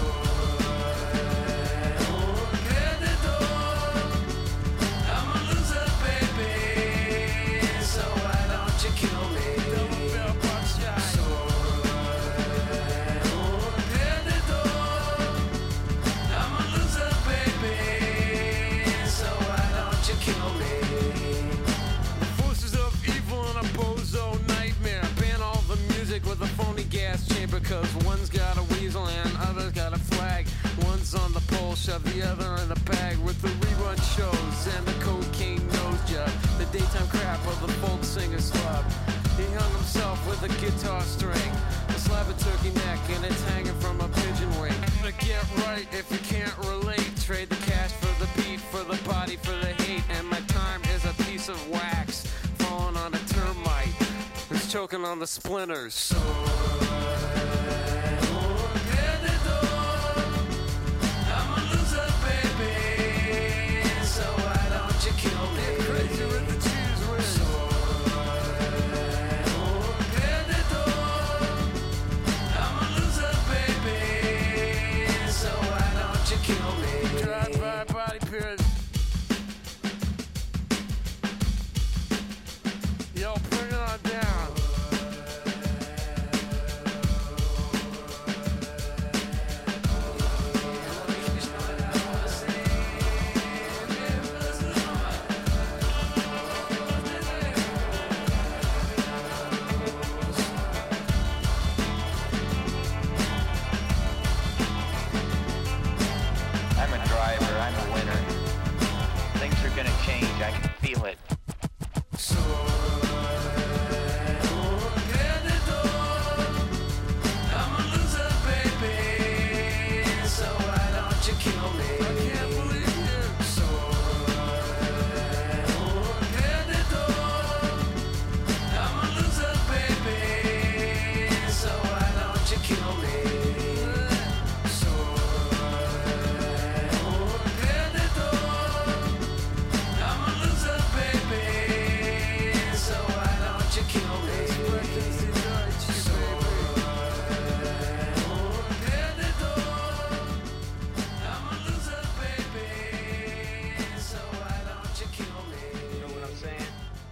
S6: I'm a loser, baby. So why don't you kill me? Double bell pop shot. So I'm a loser, baby. So why don't you kill me? Forces of evil and a bozo nightmare. Ban all the music with a phony gas chamber. Cause one's got a weasel and other's got a flag. One's on the pole, shove the other in a bag. With the rerun shows and the cocaine nose job. The daytime crap of the folk singer slub. He hung himself with a guitar string. A slab of turkey neck and it's hanging from a pigeon wing. But get right if you can't relate. Trade the cash for the beat, for the body, for the hate. And my time is a piece of wax falling on a termite who's choking on the splinters. So I'm a loser, baby. So why don't you kill me? Get crazy with the cheese whiz. So I'm a loser, baby. So why don't you kill me? Drive-by body pierce. Yo, bring it on down.
S7: I'm a driver, I'm a winner. Things are gonna change, I can feel it.
S6: So I'm a loser, baby. So why don't you kill me? I can't believe you. So I'm a loser, baby. So why don't you kill me? So I'm a loser, baby. So why don't you kill me? So I'm a loser, baby. So why don't you kill me?
S7: You know what I'm saying?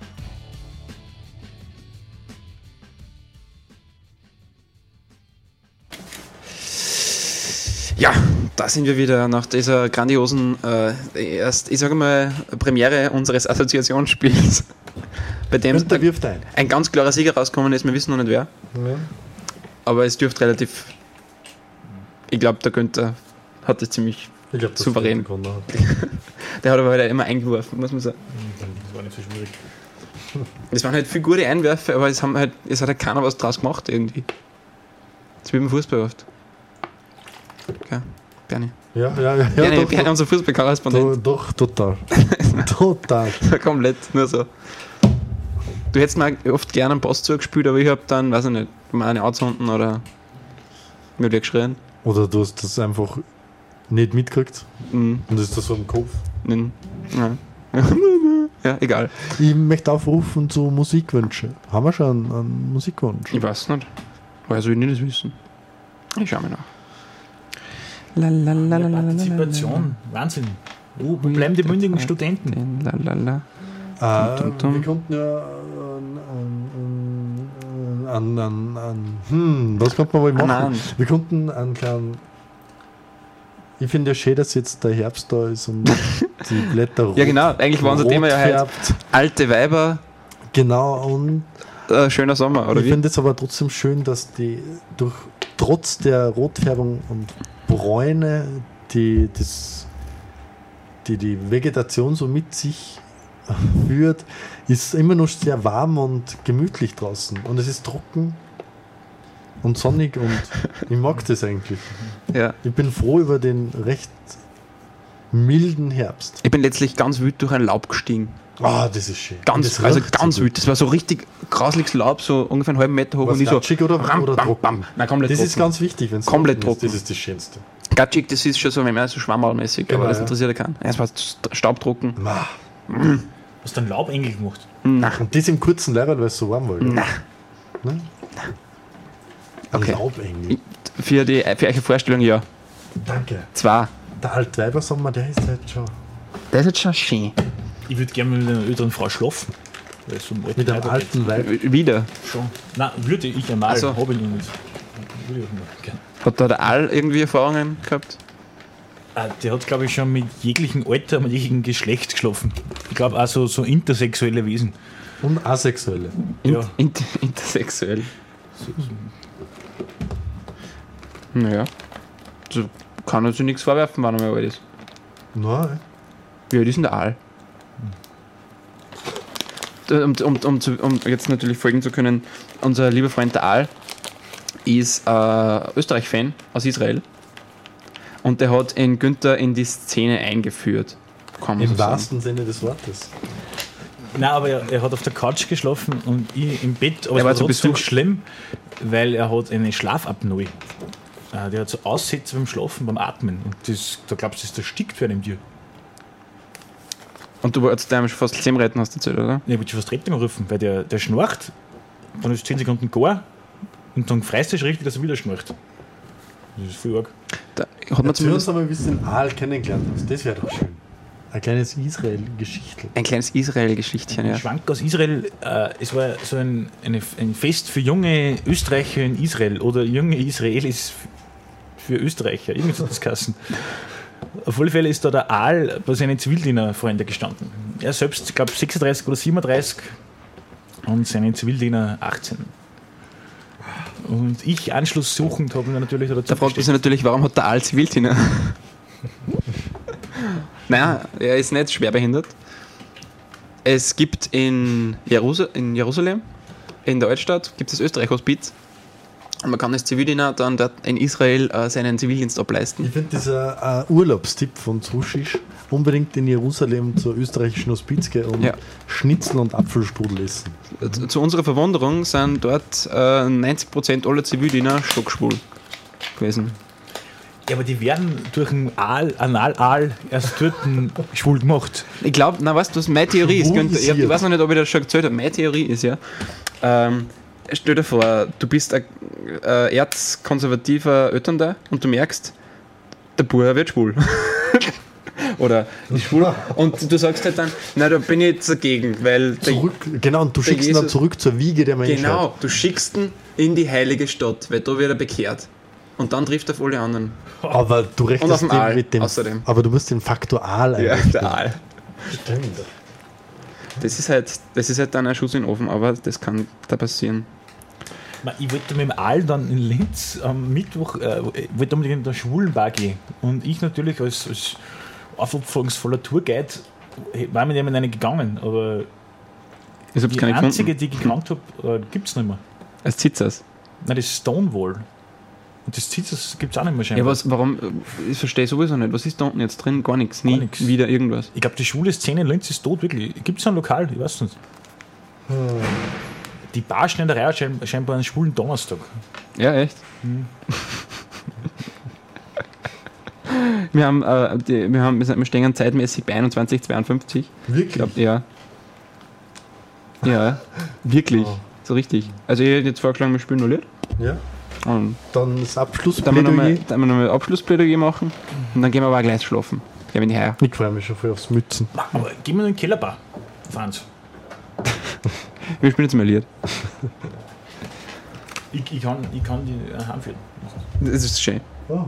S1: Ja, da sind wir wieder nach dieser grandiosen, ich sage mal, Premiere unseres Assoziationsspiels, bei dem
S2: Günther wirft ein.
S1: ein ganz klarer Sieger rausgekommen ist. Wir wissen noch nicht wer,
S2: Ja.
S1: aber es dürfte relativ. Ich glaube, der Günther hat das ziemlich.
S2: Ich glaube, das
S1: Souverän.
S2: gewonnen hat.
S1: Der hat aber wieder immer eingeworfen, muss man sagen.
S3: Das war nicht so schwierig.
S1: Es waren halt viele gute Einwürfe, aber es hat halt keiner was draus gemacht irgendwie. Das ist wie beim Fußball oft. Okay, Bernie.
S2: Ja,
S1: Bernie,
S2: doch,
S1: Bernie, unser Fußballkorrespondent.
S2: doch, total. Total.
S1: Komplett, nur so. Du hättest mir oft gerne einen Pass zugespielt, aber ich hab dann, weiß ich nicht, mal eine anzünden oder mir weggeschrien.
S2: Oder du hast das einfach nicht mitgekriegt
S1: Mhm.
S2: und ist das so im Kopf.
S1: Ja. Ja, egal.
S2: Ich möchte aufrufen zu Musikwünschen. Haben wir schon einen Musikwunsch?
S1: Ich weiß nicht. Woher soll ich nicht das wissen? Ich schau mal nach. Lalalala.
S3: Partizipation, Wahnsinn. Wo bleiben die mündigen Studenten?
S1: Lalala.
S2: Wir konnten ja was könnte man wohl machen?
S1: Nein.
S2: Wir konnten einen kleinen. Ich finde ja schön, dass jetzt der Herbst da ist und die Blätter rot.
S1: Ja, genau. Eigentlich war unser
S2: rot
S1: Thema ja heute
S2: färbt.
S1: alte Weiber,
S2: Genau, und
S1: schöner Sommer, oder
S2: ich
S1: wie?
S2: finde es aber trotzdem schön, dass die trotz der Rotfärbung und Bräune die Vegetation so mit sich führt, ist immer noch sehr warm und gemütlich draußen. Und es ist trocken und sonnig und ich mag das eigentlich.
S1: Ja.
S2: Ich bin froh über den recht milden Herbst.
S1: Ich bin letztlich ganz wild durch ein Laub gestiegen.
S2: Ah, das ist schön.
S1: Ganz wild. Das war so richtig grausliches Laub, so ungefähr einen halben Meter hoch.
S2: Was
S1: Und ich so,
S2: gatschig oder trocken?
S1: Nein, komplett
S2: Das
S1: trocken.
S2: ist ganz wichtig, wenn es
S1: Komplett
S2: trocken ist.
S1: trocken.
S2: Das ist das Schönste.
S1: Gatschig, das ist schon so, wenn man so schwammerlmäßig,
S2: Genau,
S1: aber das
S2: ja.
S1: interessiert ja keinen. Es war staubtrocken.
S2: Ma.
S3: Hast du einen Laubengel gemacht?
S1: Na,
S2: Und das im kurzen Leibwald, weil es so warm war.
S1: na.
S2: Ne?
S1: Okay.
S2: Laubengel.
S1: Für eure Vorstellung, ja.
S2: Danke.
S1: 2.
S2: Der Altweibersommer, der ist halt schon
S1: Das ist jetzt schon schön.
S3: Ich würde gerne mit einer älteren Frau schlafen. Weil so
S2: mit einem alten Weib.
S1: Wieder.
S3: Schon. Nein, würde ich einmal.
S1: Ach so.
S3: Habe ich noch nicht. Würde ich auch noch gerne.
S1: Hat da der All irgendwie Erfahrungen gehabt?
S3: Der hat, glaube ich, schon mit jeglichem Alter, mit jeglichem Geschlecht geschlafen. Ich glaube auch so intersexuelle Wesen.
S2: Und asexuelle.
S3: Ja.
S1: Intersexuell. Naja. So kann er sich nichts vorwerfen, wenn er mal alt ist.
S2: Nein.
S1: Wie alt ist denn der Aal? Um jetzt natürlich folgen zu können, unser lieber Freund der Aal ist Österreich-Fan aus Israel und der hat in Günther in die Szene eingeführt. Kann man
S2: Im
S1: so sagen.
S2: wahrsten Sinne des Wortes.
S3: Nein, aber er hat auf der Couch geschlafen und ich im Bett. Aber
S1: Er war
S3: es
S1: zu
S3: war trotzdem
S1: Besuch.
S3: schlimm, weil er hat eine Schlafapnoe. Der hat so Aussätze beim Schlafen, beim Atmen. Und da glaubst du, das erstickt werden im Tier.
S1: Und du wolltest dem schon fast das Leben retten, hast du erzählt, oder?
S3: Ich wollte schon fast Rettung rufen, weil der schnarcht, dann ist 10 Sekunden gar und dann freist du schon richtig, dass er wieder schnarcht. Das ist voll arg.
S1: Da hat man
S2: Erzähl
S1: zumindest
S2: uns einmal, wie du den Aal kennengelernt hast. Das wäre doch schön. Ein kleines Israel-Geschichtel.
S1: ein kleines Israel-Geschichtchen, ja.
S3: Ein Schwank aus Israel, es war so ein Fest für junge Österreicher in Israel oder junge Israelis für Österreicher, irgendwie so das Kassen. Auf alle Fälle ist da der Aal bei seinen Zivildienerfreunden gestanden. Er selbst, ich glaube 36 oder 37 und seinen Zivildiener 18. Und ich anschlusssuchend habe mir natürlich dazu
S1: Da fragt man sich natürlich, warum hat der Aal Zivildiener? Naja, er ist nicht schwerbehindert. Es gibt in Jerusalem, in der Altstadt, gibt es Österreich-Hospiz. Und man kann als Zivildiener dann dort in Israel seinen Zivildienst ableisten.
S2: Ich finde dieser Urlaubstipp von Zuschisch unbedingt in Jerusalem zur österreichischen Hospiz gehen und
S1: Ja.
S2: Schnitzel und Apfelstrudel essen.
S1: Zu unserer Verwunderung sind dort 90% aller Zivildiener stockschwul gewesen.
S3: Ja, aber die werden durch einen Anal-Aal erst dort schwul gemacht.
S1: Ich glaube, weißt du, was meine Theorie ist? Günther, ich
S2: Schwulisiert.
S1: weiß noch nicht, ob ich das schon erzählt habe. Meine Theorie ist ja, stell dir vor, du bist ein erzkonservativer Elternteil und du merkst, der Bub wird schwul. Oder ist schwul. Und du sagst halt dann, nein, da bin ich jetzt dagegen, weil
S2: Genau, und du
S1: der
S2: schickst ihn dann
S1: Jesus-
S2: zurück zur Wiege der Menschheit.
S1: genau, du schickst ihn in die heilige Stadt, weil da wird er bekehrt. Und dann trifft er auf alle anderen.
S2: Aber du
S1: Und auf
S2: rechnest
S1: dem
S2: den
S1: Aal,
S2: mit dem.
S1: außerdem.
S2: Aber du musst den Faktor Aal einrechnen.
S1: der Aal.
S2: Stimmt.
S1: Das ist halt dann ein Schuss in den Ofen, aber das kann da passieren.
S3: Ich wollte mit dem Aal dann in Linz am Mittwoch wollte unbedingt in der Schwulenbar gehen. Und ich natürlich als aufopferungsvoller Tourguide war mit dem in eine gegangen. Aber
S1: Ich hab's
S3: die
S1: keine
S3: einzige,
S1: gefunden.
S3: die ich gekannt habe, gibt es nicht mehr.
S1: Als Zitzers.
S3: Nein, das ist Stonewall. Und das Zitzers gibt es auch nicht mehr
S1: Ja,
S3: scheinbar.
S1: warum? Ich verstehe sowieso nicht. Was ist da unten jetzt drin? Gar nichts. Nie
S3: Gar nix.
S1: wieder irgendwas.
S3: Ich glaube, die schwule Szene in Linz ist tot, wirklich. Gibt es ein Lokal? Ich weiß nicht. Die Barschneiderei hat scheinbar einen schwulen Donnerstag.
S1: Ja, echt? Wir stehen zeitmäßig bei 21:52.
S2: Wirklich?
S1: Ich glaube, ja. Ja, wirklich.
S2: Oh.
S1: So richtig. Also ich hätte jetzt vorgeschlagen, wir spielen nur Lied.
S2: Ja.
S1: Und
S2: Dann das
S1: dann
S2: Abschlussplädoyer.
S1: wir nochmal Abschlussplädoyer machen und dann gehen wir aber auch gleich schlafen. Gehen wir in die Haie.
S2: Ich freue mich schon voll aufs Mützen.
S3: Aber gehen wir in den Kellerbar, Franz.
S1: Wir spielen jetzt mal Lied.
S3: Ich kann die heimführen.
S1: Das ist schön.
S2: Oh.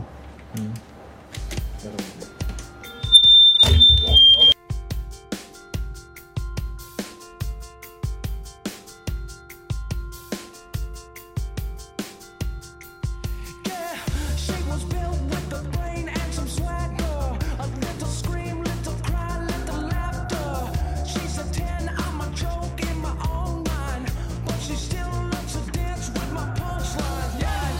S5: Yeah, she was built with the brain and some swagger. A little scream, little cry, little laughter. She's a 10, I'm a joke in my own mind. But she still loves to dance with my punchline. Yeah,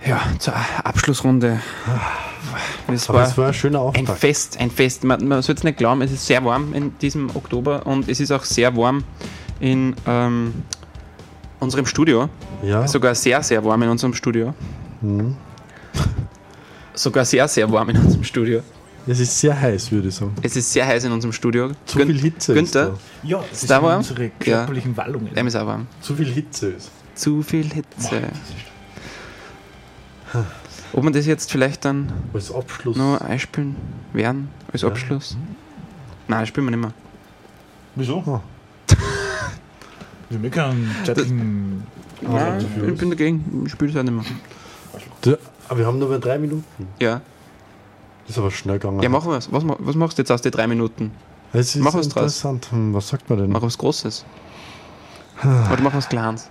S1: Ja, zur Abschlussrunde. Das
S2: Aber
S1: war
S2: es war ein schöner
S1: ein
S2: Auftakt.
S1: Fest, ein Fest. Man sollte es nicht glauben, es ist sehr warm in diesem Oktober und es ist auch sehr warm in unserem Studio.
S2: Ja,
S1: Sogar sehr, sehr warm in unserem Studio.
S2: Mhm.
S1: Sogar sehr, sehr warm in unserem Studio.
S2: es ist sehr heiß, würde ich sagen.
S1: Es ist sehr heiß in unserem Studio.
S2: Zu viel Hitze
S1: Günther,
S2: ist
S3: Ja, das
S1: da
S3: sind
S1: warm?
S3: unsere körperlichen Wallungen.
S1: dem ist auch warm.
S2: da. Zu viel Hitze ist.
S1: Zu viel Hitze. Ob man das jetzt vielleicht dann
S2: Als Abschluss.
S1: noch einspielen werden, als
S2: Ja.
S1: Abschluss? Nein, das spielen wir nicht mehr.
S3: Wieso?
S2: Ah.
S3: Wir haben keinen zeitlichen...
S1: Nein, ich bin dagegen, ich spiele es auch nicht mehr.
S2: Aber wir haben nur mehr 3 Minuten.
S1: Ja,
S2: Das ist aber schnell gegangen.
S1: ja mach was. Was machst du jetzt aus den 3 Minuten?
S2: Es ist
S1: mach was draus.
S2: interessant. Was sagt man denn?
S1: Mach was Großes. Oder mach was Kleines.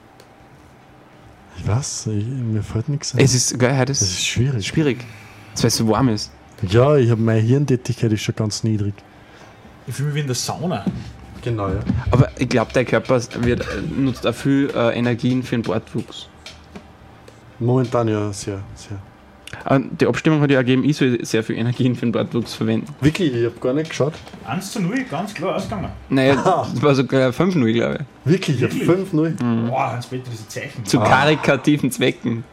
S2: Ich weiß, mir fällt nichts ein.
S1: Es ist geil, heute
S2: Es
S1: ist
S2: ist schwierig.
S1: schwierig. Weil es so warm ist.
S2: Ja, ich habe meine Hirntätigkeit ist schon ganz niedrig.
S3: Ich fühle mich wie in der Sauna.
S2: Genau, ja.
S1: Aber ich glaube, der Körper nutzt auch viel Energien für den Bartwuchs.
S2: Momentan ja sehr, sehr.
S1: Die Abstimmung hat ja ergeben, ich soll sehr viel Energien für den Bartwuchs verwenden.
S2: Wirklich, ich habe gar nicht geschaut.
S3: 1:0, ganz klar ausgegangen.
S1: Naja, das war sogar 5-0, glaube ich.
S2: Wirklich, ich habe 5-0.
S3: Boah, Hans-Peter, diese Zeichen.
S1: Zu karikativen Zwecken.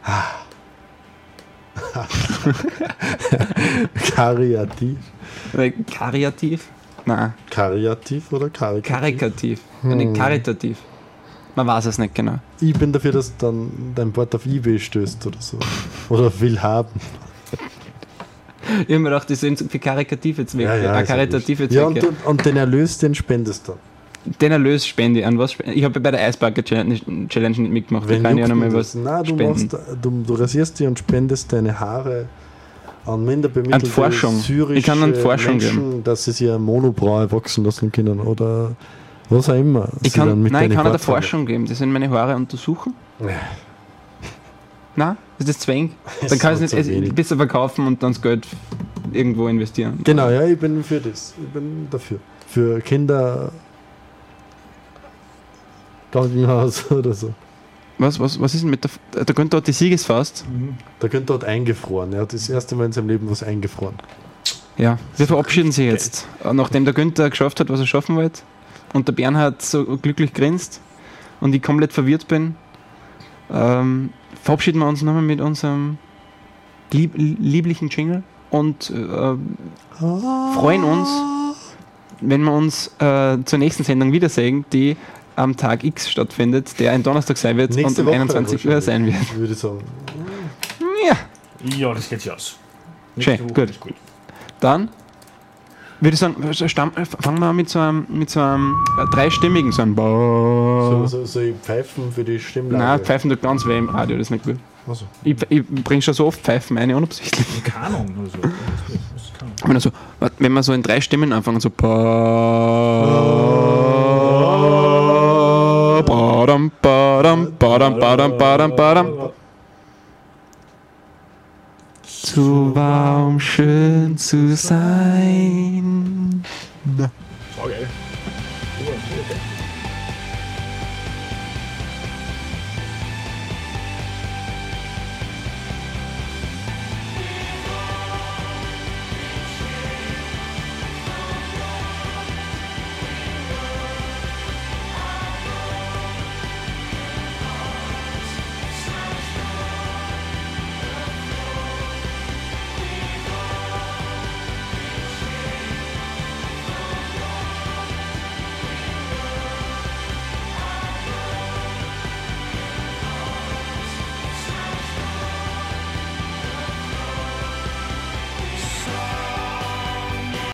S2: Kariativ.
S1: Kariativ? Nein,
S2: Kariativ oder karikativ?
S1: karikativ. Nicht karitativ. Man weiß es nicht genau.
S2: Ich bin dafür, dass dann dein Wort auf eBay stößt oder so. Oder will haben.
S1: Ich habe mir gedacht, das sind für karikative Zwecke.
S2: ist ja
S1: karitative
S2: wurscht. Ja,
S1: Zwecke.
S2: und den Erlös, den spendest du.
S1: Den Erlös spende ich an was. Ich habe bei der Eisbucket Challenge nicht mitgemacht. Da kann ich ja
S2: juckt
S1: nochmal
S2: mich
S1: was
S2: das? Nein,
S1: spenden.
S2: du rasierst die und spendest deine Haare an minder bemittelte
S1: An Forschung.
S2: syrische
S1: Ich kann an Forschung
S2: Menschen, dass sie sich eine Monobraue wachsen lassen können oder was auch immer.
S1: Ich
S2: sie dann
S1: kann,
S2: mit
S1: nein, ich
S2: deinen
S1: kann an der
S2: Haarfarbe-
S1: Forschung geben. Das sind meine Haare untersuchen.
S2: Nee.
S1: Nein, ist das Zwang?
S2: Es
S1: Dann kann ich
S2: wird
S1: es
S2: so
S1: nicht
S2: wenig.
S1: besser verkaufen und dann das Geld irgendwo investieren.
S2: Genau, ja, ich bin für das. Ich bin dafür. Für Kinder Krankenhaus oder so.
S1: Was ist denn mit der Günther hat die Siegesfaust?
S2: Der Günther hat eingefroren. Er hat das erste Mal in seinem Leben was eingefroren.
S1: Ja, wir verabschieden sie jetzt. Nachdem der Günther geschafft hat, was er schaffen wollte und der Bernhard so glücklich grinst und ich komplett verwirrt bin, verabschieden wir uns nochmal mit unserem lieblichen Jingle und freuen uns, wenn wir uns zur nächsten Sendung wiedersehen, die am Tag X stattfindet, der ein Donnerstag sein wird
S2: Nächste
S1: und um
S2: Woche
S1: 21 Uhr sein wird.
S2: wahrscheinlich, würde ich sagen.
S1: Ja,
S3: Ja, das geht sich aus.
S1: Schön,
S3: Nächste Woche
S1: gut.
S3: ist gut.
S1: dann würde ich sagen, fangen wir an mit so einem dreistimmigen, so einem
S2: So ich Pfeifen für die Stimmlage.
S1: Nein, Pfeifen tut ganz weh im Radio, das ist nicht gut.
S2: Also.
S1: Ich bringe schon so oft Pfeifen ein, unabsichtlich.
S3: Kanon oder so. Das ist Kanon.
S1: Wenn, also, wenn wir so in 3 Stimmen anfangen, so badam, badam, badam, badam, badam, badam. Zu warm, schön zu sein.
S3: So geil. Super, super.